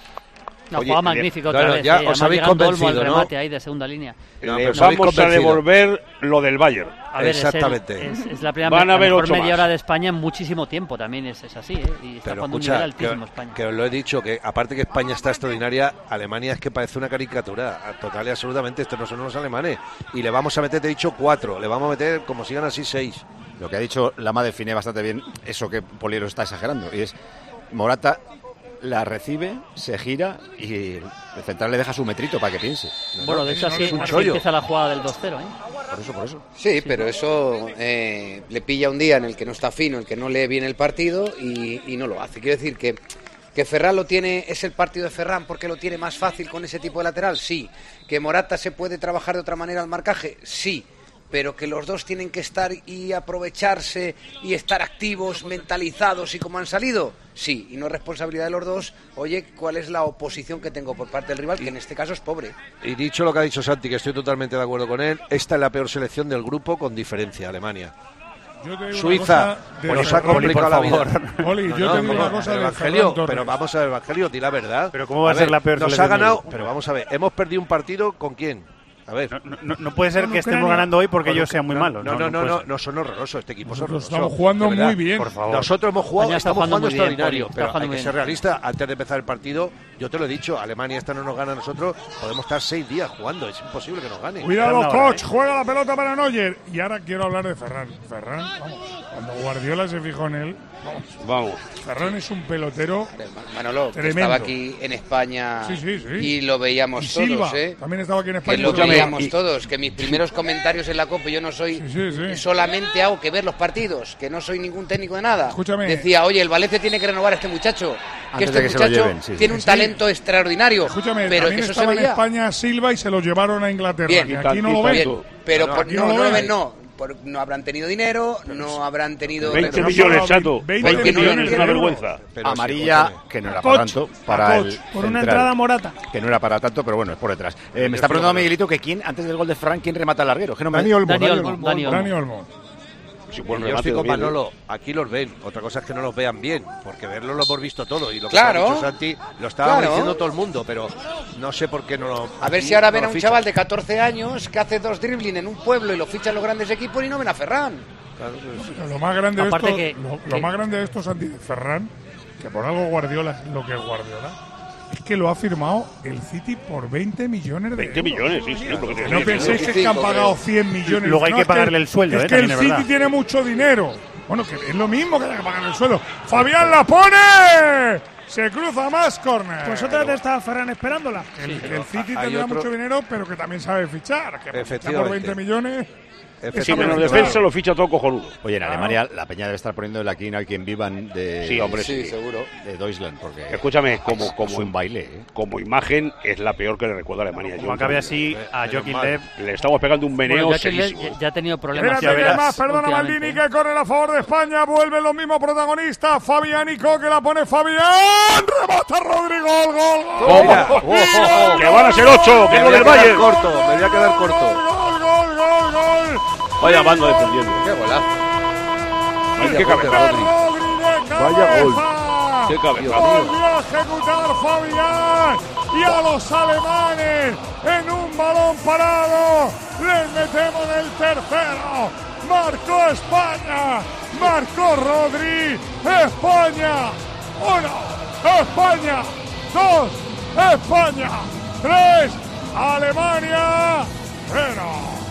Una Oye, jugada bien. magnífica No, otra no, vez. ya eh, os además habéis llegando Olmo convencido, al ¿no? remate ahí de segunda línea. No, Le pero os habéis vamos a convencido. devolver lo del Bayern. A ver, es el- Exactamente. Es, es la primera Van a la haber mejor ocho media más. hora de España en muchísimo tiempo. También es, es así, ¿eh? Y está Pero jugando un escucha, nivel altísimo que, España. que os lo he dicho, que aparte que España está extraordinaria, Alemania es que parece una caricatura, total y absolutamente. Estos no son los alemanes. Y le vamos a meter, te he dicho, cuatro. Le vamos a meter, como sigan así, seis. Lo que ha dicho Lama define bastante bien eso que Poliero está exagerando. Y es, Morata la recibe, se gira y el central le deja su metrito para que piense. Bueno, de hecho así, Es un así chollo. empieza la jugada del dos cero, ¿eh? Por eso, por eso. Sí, pero eso eh, le pilla un día en el que no está fino, el que no lee bien el partido y, y no lo hace. Quiero decir que, que Ferran lo tiene, es el partido de Ferran porque lo tiene más fácil con ese tipo de lateral, sí. Que Morata se puede trabajar de otra manera al marcaje, sí. Pero que los dos tienen que estar y aprovecharse y estar activos, mentalizados y como han salido, sí. Y no es responsabilidad de los dos, oye, ¿cuál es la oposición que tengo por parte del rival? Que en este caso es pobre. Y dicho lo que ha dicho Santi, que estoy totalmente de acuerdo con él, esta es la peor selección del grupo con diferencia, Alemania. Yo te digo Suiza una cosa de pues nos ha Ferran, complicado por la vida. favor. Oli, yo te digo ¿cómo? una cosa de Evangelio, Ferran Torres. pero vamos a ver, Evangelio, di la verdad. Pero ¿cómo va a ser ver, la peor Nos ha selección del ganado, grupo? pero vamos a ver, hemos perdido un partido ¿con quién? A ver. No, no, no puede ser Con que estemos Ucrania. ganando hoy porque Con ellos Ucrania. sean muy No, malos. No, no, no, puede no, ser. no son horrorosos. Este equipo es Nosotros horroroso. estamos jugando de verdad. muy bien. Por favor. Nosotros hemos jugado, España está estamos jugando jugando muy bien, extraordinario, Poli, está pero hay jugando que muy ser bien. realista. Antes de empezar el partido, yo te lo he dicho, Alemania esta no nos gana a nosotros, podemos estar seis días jugando, es imposible que nos gane. Cuidado, Está una hora, coach, ¿eh? juega la pelota para Neuer. Y ahora quiero hablar de Ferran. Ferran, vamos, cuando Guardiola se fijó en él, vamos. Vamos. Ferran es un pelotero Manolo, que tremendo. estaba aquí en España Sí, sí, sí. y lo veíamos Y todos, Silva, ¿eh? también estaba aquí en Que España. lo Escúchame, veíamos y- todos, que mis primeros comentarios en la Copa, yo no soy, Sí, sí. solamente hago que ver los partidos, que no soy ningún técnico de nada. Escúchame. Decía, oye, el Valencia tiene que renovar a este muchacho, que Antes este de que se lo muchacho lleven, sí, sí. tiene un Sí. talento extraordinario, Escúchame, pero también que eso se estaba en veía. España Silva y se lo llevaron a Inglaterra. Bien, que aquí no lo ven. bien, pero No, por- aquí no, no no lo lo ven. ven, no. Por- no habrán tenido dinero, no habrán tenido... veinte no millones, solo- Chato. veinte veinte millones, millones una de euros. vergüenza. Pero sí, Amarilla, escúchame. que no era A para Koch, tanto, a para Koch, el Por una central, entrada Morata. que no era para tanto, pero bueno, es por detrás. Eh, me está preguntando Miguelito que quién, antes del gol de Frank, quién remata al larguero. Que no me- Dani Olmo. Dani Dani Olmo, Olmo. Dani Olmo. Dani Olmo. Si buen Yo remate, estoy con bien, ¿eh? Manolo, aquí los ven. Otra cosa es que no los vean bien, porque verlo lo hemos visto todo. Y lo que Claro. ha dicho Santi lo estaba Claro. diciendo todo el mundo, pero no sé por qué no lo. A ver aquí si ahora no ven lo a un fichan. chaval de catorce años que hace dos dribbling en un pueblo y lo fichan los grandes equipos y no ven a Ferran. Claro, pues, Pero Lo más grande de Aparte esto, que- lo, lo que- más grande de esto, Santi, de Ferran, que por algo Guardiola es lo que es Guardiola, es que lo ha firmado el City por veinte millones de veinte euros. millones, sí, sí, es lo que te Que decía, no sí, penséis sí. que, es que han pagado cien millones. Luego hay No, que es pagarle el sueldo, Es eh, que el también es City verdad. tiene mucho dinero. Bueno, que es lo mismo que hay que pagar el sueldo. Fabián la pone. Se cruza más córner. Pues otra vez está Ferran esperándola. El, Sí, que el City hay tendrá otro- mucho dinero, pero que también sabe fichar. Que ficha por Efectivamente. veinte millones. Sí, menos defensa lo ficha todo cojonudo. Oye, en Alemania la peña debe estar poniendo el aquí en quien vivan de... Sí, hombre, sí. seguro. De Deutschland, porque... Escúchame, como, como, es un baile, ¿eh? como imagen es la peor que le recuerdo a Alemania. Como acabe así, a Joaquín Lev. Le estamos pegando un meneo Bueno, Joaquín Lev serísimo. ya, ya ha tenido problemas. Espérate, ya que verás, más, perdona últimamente. Maldini, que corre a favor de España. Vuelven los mismos protagonistas. Fabián y Co, que la pone Fabián. Remata Rodrigo. Gol, gol, gol. Toma. Gol, Oh, gol, que van a ser ocho, que Me es lo voy a del quedar Bayern. corto, me voy a quedar corto. Gol, gol, gol, gol. Vaya bando defendiendo. Qué golazo. Vaya Qué gol, cabeza. Rodri de Vaya gol. cabeza. Qué cabeza. Volvió a ejecutar Fabián y a los alemanes en un balón parado les metemos el tercero. Marcó España, marcó Rodri. España uno, España dos, España tres, Alemania cero.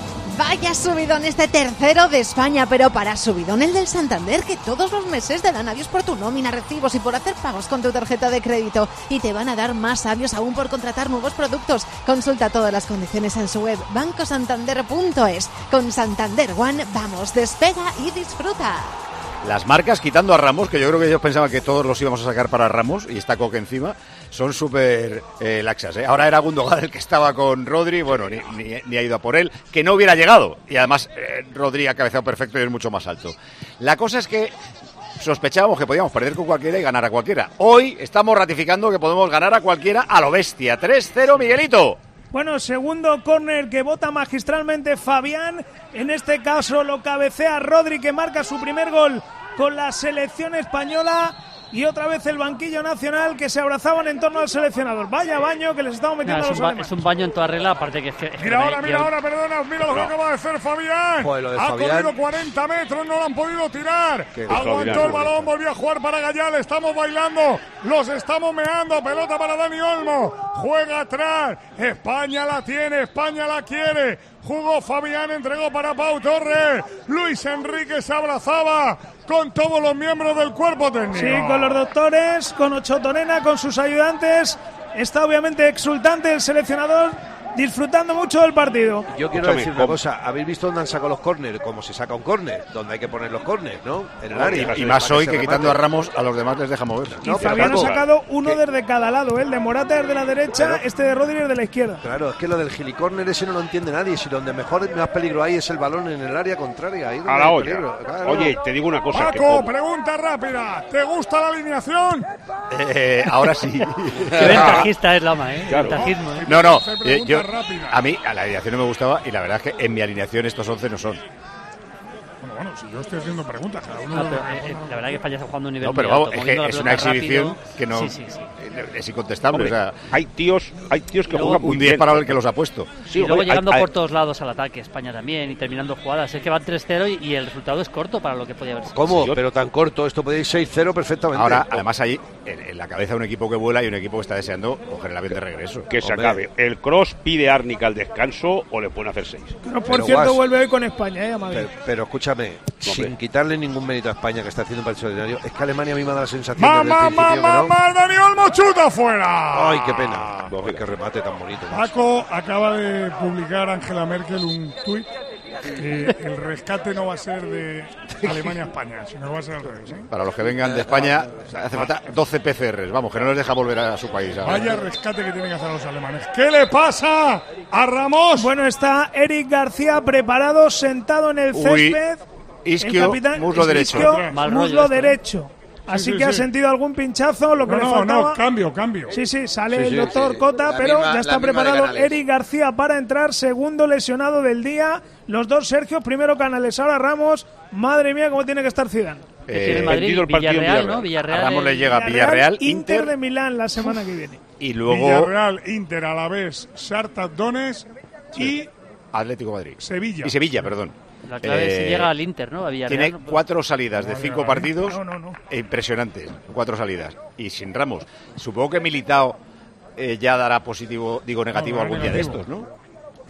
Vaya subidón este tercero de España, pero para subidón el del Santander, que todos los meses te dan avios por tu nómina, recibos y por hacer pagos con tu tarjeta de crédito. Y te van a dar más avios aún por contratar nuevos productos. Consulta todas las condiciones en su web banco santander punto es. Con Santander One, vamos, despega y disfruta. Las marcas, quitando a Ramos, que yo creo que ellos pensaban que todos los íbamos a sacar para Ramos, y está Coque encima, son súper eh, laxas. ¿eh? Ahora era Gundogan el que estaba con Rodri, bueno, ni, ni, ni ha ido a por él, que no hubiera llegado. Y además, eh, Rodri ha cabeceado perfecto y es mucho más alto. La cosa es que sospechábamos que podíamos perder con cualquiera y ganar a cualquiera. Hoy estamos ratificando que podemos ganar a cualquiera a lo bestia. tres cero, Miguelito. Bueno, segundo córner que bota magistralmente Fabián. En este caso lo cabecea Rodri, que marca su primer gol con la selección española. Y otra vez el banquillo nacional, que se abrazaban en torno al seleccionador. Vaya baño que les estamos metiendo Nah, a es, los un ba- alemanes. es un baño en toda regla, aparte que es que... es que Mira me- ahora, mira yo- ahora, perdona, mira lo que acaba de hacer Fabián. Joder, lo de ha Fabián. corrido cuarenta metros, no lo han podido tirar. Qué Aguantó extraordinario. el balón, volvió a jugar para Gallal, estamos bailando, los estamos meando, pelota para Dani Olmo, juega atrás, España la tiene, España la quiere. Jugó Fabián, entregó para Pau Torres. Luis Enrique se abrazaba con todos los miembros del cuerpo técnico. Sí, con los doctores, con Ocho Torena, con sus ayudantes. Está obviamente exultante el seleccionador, disfrutando mucho del partido. Yo quiero Escúchame, decir una ¿cómo? cosa. ¿Habéis visto dónde han sacado los córneres? Cómo se saca un córner, donde hay que poner los córneres, ¿no? En el Y, área. y más Para hoy se que quitando a remate. Ramos, a los demás les deja mover. Y No, pero Fabián ha Paco, sacado uno que- desde cada lado, ¿eh? El de Morata es de la derecha, Claro. este de Rodri es de la izquierda. Claro, es que lo del gilicórner ese no lo entiende nadie. Si donde mejor más peligro hay es el balón en el área contraria. Ahí donde A la hay olla. peligro, claro. Oye, te digo una cosa. que Paco, como- pregunta rápida. ¿Te gusta la alineación? Eh, ahora sí. Qué ventajista es Lama, ¿eh? Claro. Ventajismo, ¿eh? No, no, Hacer eh, preguntas yo, rápidas. a mí a la alineación no me gustaba y la verdad es que en mi alineación estos once no son. Bueno, bueno, si yo estoy haciendo preguntas, cada uno... Ah, pero, eh, eh, la verdad que España está jugando a un nivel No, pero muy vamos, alto, es moviendo que la es una pelota exhibición rápido. que no Sí, sí, sí. es incontestable. Hombre, o sea, hay tíos, hay tíos que Y luego juegan muy un diez bien. para el que los ha puesto. Sí, y luego hombre, llegando hay- hay- por todos lados al ataque, España también, y terminando jugadas. Es que van tres cero y, y el resultado es corto para lo que podía haber sido. ¿Cómo? Yo- Pero tan corto. Esto podéis seis cero perfectamente. Ahora, además, ahí en, en la cabeza un equipo que vuela y un equipo que está deseando coger el avión de regreso. Que se Hombre. acabe. El Cross pide a Árnica al descanso o le pueden hacer seis. Pero por Pero, cierto, Guas, vuelve hoy con España, ¿eh? A Madrid. Pero, pero escúchame, sin quitarle ningún mérito a España, que está haciendo un partido extraordinario, es que Alemania a mí me da la sensación desde el ¡Mamá, principio mamá, que no. mamá! ¡Dani Olmo chuta fuera! ¡Ay, qué pena! Ay, qué remate tan bonito. macho. Paco acaba de publicar Angela Merkel un tuit que el rescate no va a ser de Alemania a España, sino va a ser al revés. ¿eh? Para los que vengan de España, hace falta doce P C Rs. Vamos, que no les deja volver a su país. ahora. Vaya rescate que tienen que hacer los alemanes. ¿Qué le pasa a Ramos? Bueno, está Eric García preparado, sentado en el Uy, césped. Isquio, El capitán- muslo derecho. Isquio, Mal rollo muslo esto, ¿eh? derecho. Así sí, que ha sí. sentido algún pinchazo, lo que No, le no, faltaba. no, cambio, cambio. Sí, sí, sale Sí, el sí, doctor sí. Cota, La pero misma- ya la está misma de preparado Canales. Eric García para entrar, segundo lesionado del día. Los dos Sergio, primero Canales, ahora Ramos. Madre mía, cómo tiene que estar Zidane. Que tiene el Eh, Madrid, vendido el partido en Villarreal, Villarreal. ¿no? Villarreal. A Ramos le el- llega Villarreal, Inter Inter de Milán la semana que viene. y luego Villarreal, Inter, Alavés, Shakhtar Donetsk y Atlético de Madrid. Sevilla. Y Sevilla, perdón. La clave es si Eh, llega al Inter, ¿no? A Villarreal. Tiene ¿no? cuatro salidas de No, cinco no, partidos no, no, no. e impresionantes. Cuatro salidas. Y sin Ramos. Supongo que Militao eh, ya dará positivo, digo negativo No, algún negativo. día de estos, ¿no?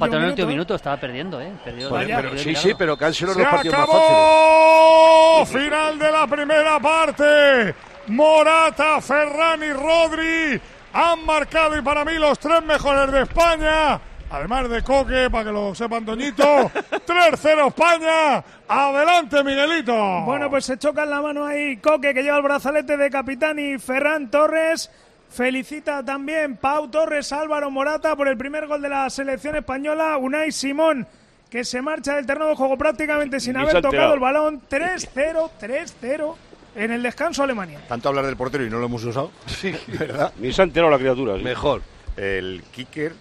empató en el último minuto. minuto, estaba perdiendo, ¿eh? Perdió, Vale, perdió, pero, perdió, sí, claro. sí, pero que han sido los Se dos partidos más acabó. fáciles. Final de la primera parte. Morata, Ferran y Rodri han marcado, y para mí los tres mejores de España. Además de Coque, para que lo sepan, Toñito. tres cero España. Adelante, Miguelito. Bueno, pues se chocan la mano ahí Coque, que lleva el brazalete de capitán, y Ferran Torres. Felicita también Pau Torres, Álvaro Morata por el primer gol de la selección española. Unai Simón, que se marcha del terreno de juego prácticamente sin Ni haber tocado el balón. tres cero, tres cero en el descanso Alemania. Tanto hablar del portero y no lo hemos usado. Sí, ¿verdad? Ni se ha enterado la criatura. Sí. Mejor. El kicker,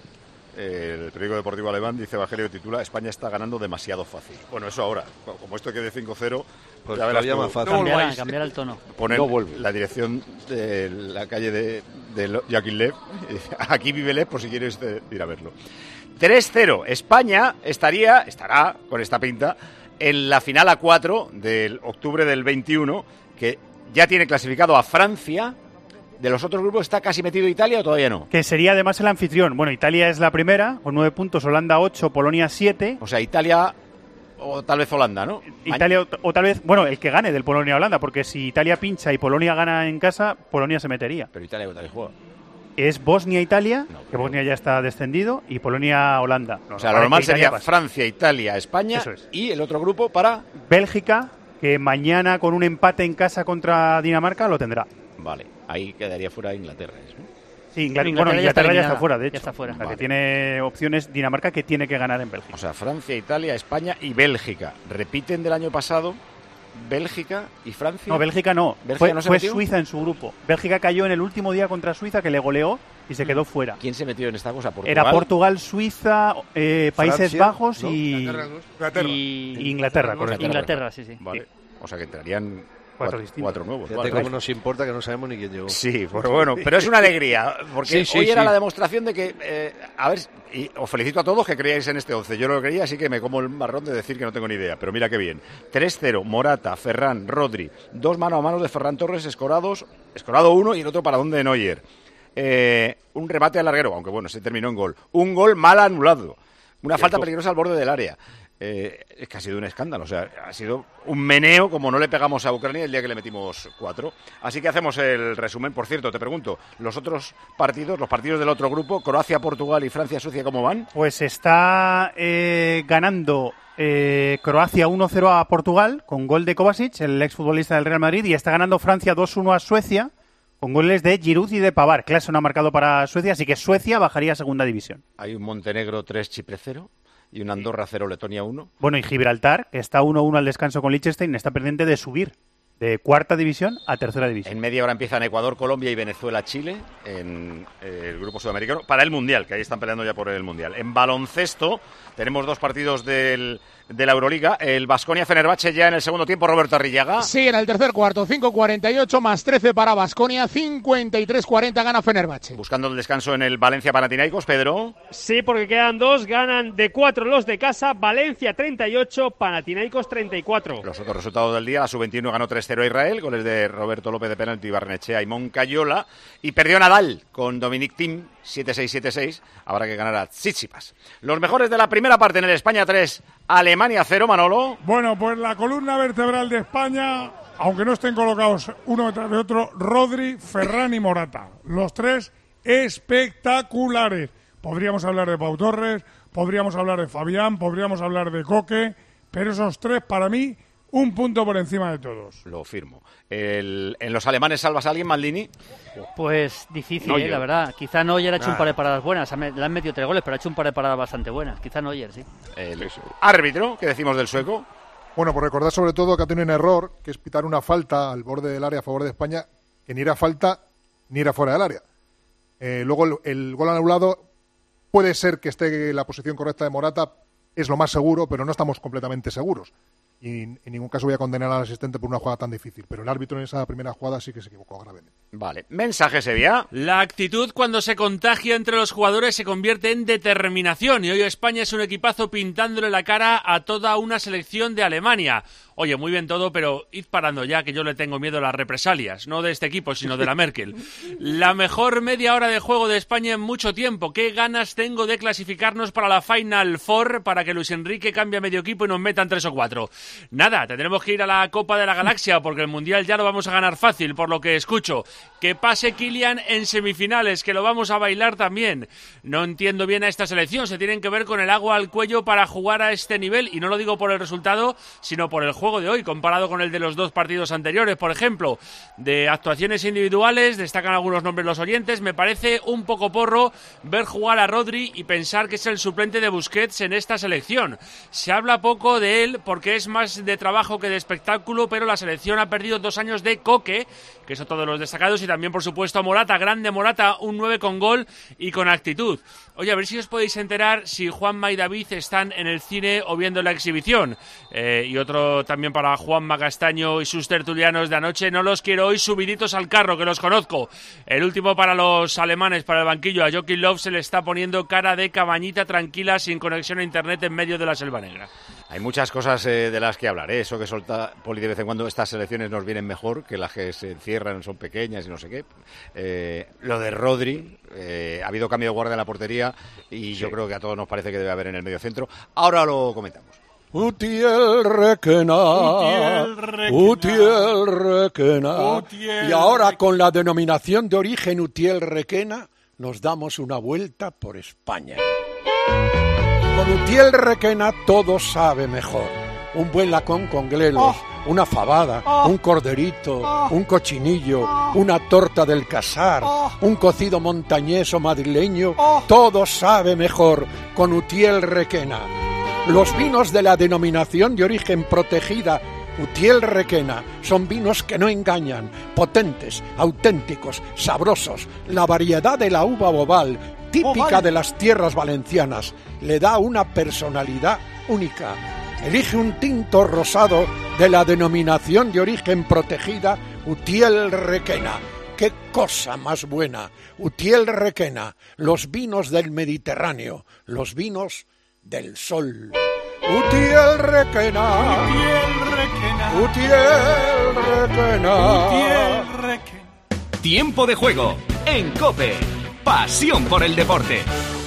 el periódico deportivo alemán, dice Evangelio, titula: España está ganando demasiado fácil. Bueno, eso ahora. Como esto quede cinco cero, pues ya verás tú. más fácil. No cambiar, cambiar el tono. Poner no vuelve. la dirección de la calle de, de Joaquín Lev. Aquí vive Lev, por si quieres ir a verlo. tres cero. España estaría, estará con esta pinta en la final a cuatro del octubre del veintiuno, que ya tiene clasificado a Francia. ¿De los otros grupos está casi metido Italia o todavía no? Que sería además el anfitrión. Bueno, Italia es la primera, con nueve puntos, Holanda ocho, Polonia siete. O sea, Italia o tal vez Holanda, ¿no? Italia o, o tal vez, bueno, el que gane del Polonia-Holanda, porque si Italia pincha y Polonia gana en casa, Polonia se metería. Pero Italia contra el juego. Es Bosnia-Italia, No, que Bosnia ya está descendido, y Polonia-Holanda. O sea, lo normal sería Francia, Italia, España. Eso es. Y el otro grupo para Bélgica, que mañana con un empate en casa contra Dinamarca lo tendrá. Vale, ahí quedaría fuera Inglaterra, ¿no? Sí, Inglaterra, Inglaterra bueno, ya Inglaterra está ya está eliminada, fuera, de ya hecho. está fuera. La Vale. que tiene opciones Dinamarca, que tiene que ganar en Bélgica. O sea, Francia, Italia, España y Bélgica. ¿Repiten del año pasado Bélgica y Francia? No, Bélgica no. ¿Bélgica fue no se fue metió? Suiza en su grupo. Bélgica cayó en el último día contra Suiza, que le goleó y se quedó fuera. ¿Quién se metió en esta cosa? ¿Portugal? Era Portugal, Suiza, eh, Países Francia, Bajos ¿no? y Inglaterra. Y... y Inglaterra, correcto. Inglaterra, sí, sí. Vale. O sea, que entrarían Cuatro cuatro, distintos. cuatro nuevos. Fíjate Vale. cómo nos importa que no sabemos ni quién llegó. Sí, pero bueno, pero es una alegría, porque Sí, sí, hoy era sí. la demostración de que, eh, a ver, y os felicito a todos que creáis en este once. Yo no lo creía, así que me como el marrón de decir que no tengo ni idea, pero mira qué bien. tres cero, Morata, Ferran, Rodri, dos mano a mano de Ferran Torres, escorados, escorado uno y el otro para donde de Neuer. Eh, un remate al larguero, aunque bueno, se terminó en gol. Un gol mal anulado. Una falta peligrosa al borde del área. Eh, es que ha sido un escándalo, o sea, ha sido un meneo como no le pegamos a Ucrania el día que le metimos cuatro. Así que hacemos el resumen. Por cierto, te pregunto, los otros partidos, los partidos del otro grupo, Croacia, Portugal y Francia, Suecia, ¿cómo van? Pues está eh, ganando eh, Croacia uno cero a Portugal con gol de Kovacic, el exfutbolista del Real Madrid, y está ganando Francia dos uno a Suecia con goles de Giroud y de Pavard. Clase no ha marcado para Suecia, así que Suecia bajaría a segunda división. Hay un Montenegro tres, Chipre cero y un Andorra cero, Letonia uno. Bueno, y Gibraltar, que está uno uno al descanso con Liechtenstein, está pendiente de subir de cuarta división a tercera división. En media hora empiezan Ecuador, Colombia y Venezuela, Chile en eh, el grupo sudamericano para el Mundial, que ahí están peleando ya por el Mundial. En baloncesto tenemos dos partidos del, de la Euroliga. El Baskonia-Fenerbahce ya en el segundo tiempo, Roberto Arrillaga. Sí, en el tercer cuarto, cinco cuarenta y ocho más trece para Baskonia, cincuenta y tres cuarenta gana Fenerbahce. Buscando el descanso en el Valencia-Panathinaikos, Pedro. Sí, porque quedan dos, ganan de cuatro los de casa, Valencia treinta y ocho, Panathinaikos treinta y cuatro. Los otros resultados del día, la sub veintiuno ganó tres cero a Israel, goles de Roberto López de penalti, Barnechea y Moncayola, y perdió Nadal con Dominic Thiem, siete seis siete seis, habrá que ganar a Tsitsipas. Los mejores de la primera parte en el España tres, Alemania cero, Manolo. Bueno, pues la columna vertebral de España, aunque no estén colocados uno detrás de otro, Rodri, Ferran y Morata. Los tres espectaculares. Podríamos hablar de Pau Torres, podríamos hablar de Fabián, podríamos hablar de Coque, pero esos tres para mí un punto por encima de todos. Lo firmo. El, ¿En los alemanes salvas a alguien, Maldini? Pues difícil, Neuer. eh, la verdad. Quizá Neuer ha hecho Ah. un par de paradas buenas. Le han metido tres goles, pero ha hecho un par de paradas bastante buenas. Quizá Neuer, sí. El árbitro, ¿qué decimos del sueco? Bueno, pues recordar sobre todo que ha tenido un error, que es pitar una falta al borde del área a favor de España, que ni era falta ni era fuera del área. Eh, luego el, el gol anulado puede ser que esté en la posición correcta de Morata, es lo más seguro, pero no estamos completamente seguros. Y en ningún caso voy a condenar al asistente por una jugada tan difícil, pero el árbitro en esa primera jugada sí que se equivocó gravemente. Vale, mensaje Sevilla. La actitud cuando se contagia entre los jugadores se convierte en determinación y hoy España es un equipazo pintándole la cara a toda una selección de Alemania. oye, muy bien todo, pero id parando ya, que yo le tengo miedo a las represalias, no de este equipo, sino de la Merkel. La mejor media hora de juego de España en mucho tiempo. Qué ganas tengo de clasificarnos para la Final Four, para que Luis Enrique cambie a medio equipo y nos metan tres o cuatro. Nada, tendremos que ir a la Copa de la Galaxia, porque el Mundial ya lo vamos a ganar fácil, por lo que escucho. Que pase Kylian en semifinales, que lo vamos a bailar también. No entiendo bien a esta selección, se tienen que ver con el agua al cuello para jugar a este nivel, y no lo digo por el resultado, sino por el juego de hoy, comparado con el de los dos partidos anteriores, por ejemplo. De actuaciones individuales, destacan algunos nombres los oyentes, me parece un poco porro ver jugar a Rodri y pensar que es el suplente de Busquets en esta selección. Se habla poco de él porque es más de trabajo que de espectáculo, pero la selección ha perdido dos años de Coque, que es otro de los destacados, y también, por supuesto, Morata, grande Morata, un nueve con gol y con actitud. Oye, a ver si os podéis enterar si Juanma y David están en el cine o viendo la exhibición. Eh, y otro también para Juanma Castaño y sus tertulianos de anoche. No los quiero hoy subiditos al carro, que los conozco. El último para los alemanes, para el banquillo. A Joachim Löw se le está poniendo cara de cabañita tranquila, sin conexión a internet en medio de la Selva Negra. Hay muchas cosas eh, de las que hablar, ¿eh? Eso que solta Poli de vez en cuando, estas selecciones nos vienen mejor, que las que se encierran, son pequeñas y no sé qué. Eh, lo de Rodri, eh, ha habido cambio de guardia en la portería y sí. Yo creo que a todos nos parece que debe haber en el medio centro. Ahora lo comentamos. Utiel Requena, Utiel Requena. Y ahora, con la denominación de origen Utiel Requena, nos damos una vuelta por España. Con Utiel Requena todo sabe mejor. Un buen lacón con glelos, oh. una fabada, oh. un corderito, oh. un cochinillo, oh. una torta del Casar, oh. un cocido montañés o madrileño, oh. todo sabe mejor con Utiel Requena. Los vinos de la denominación de origen protegida Utiel Requena son vinos que no engañan, potentes, auténticos, sabrosos. La variedad de la uva bobal, típica oh, vale. de las tierras valencianas, le da una personalidad única. Elige un tinto rosado de la denominación de origen protegida Utiel Requena. ¡Qué cosa más buena! Utiel Requena, los vinos del Mediterráneo, los vinos del sol. Utiel Requena, Utiel Requena, Utiel Requena, Utiel Requena. Tiempo de juego en COPE. Pasión por el deporte.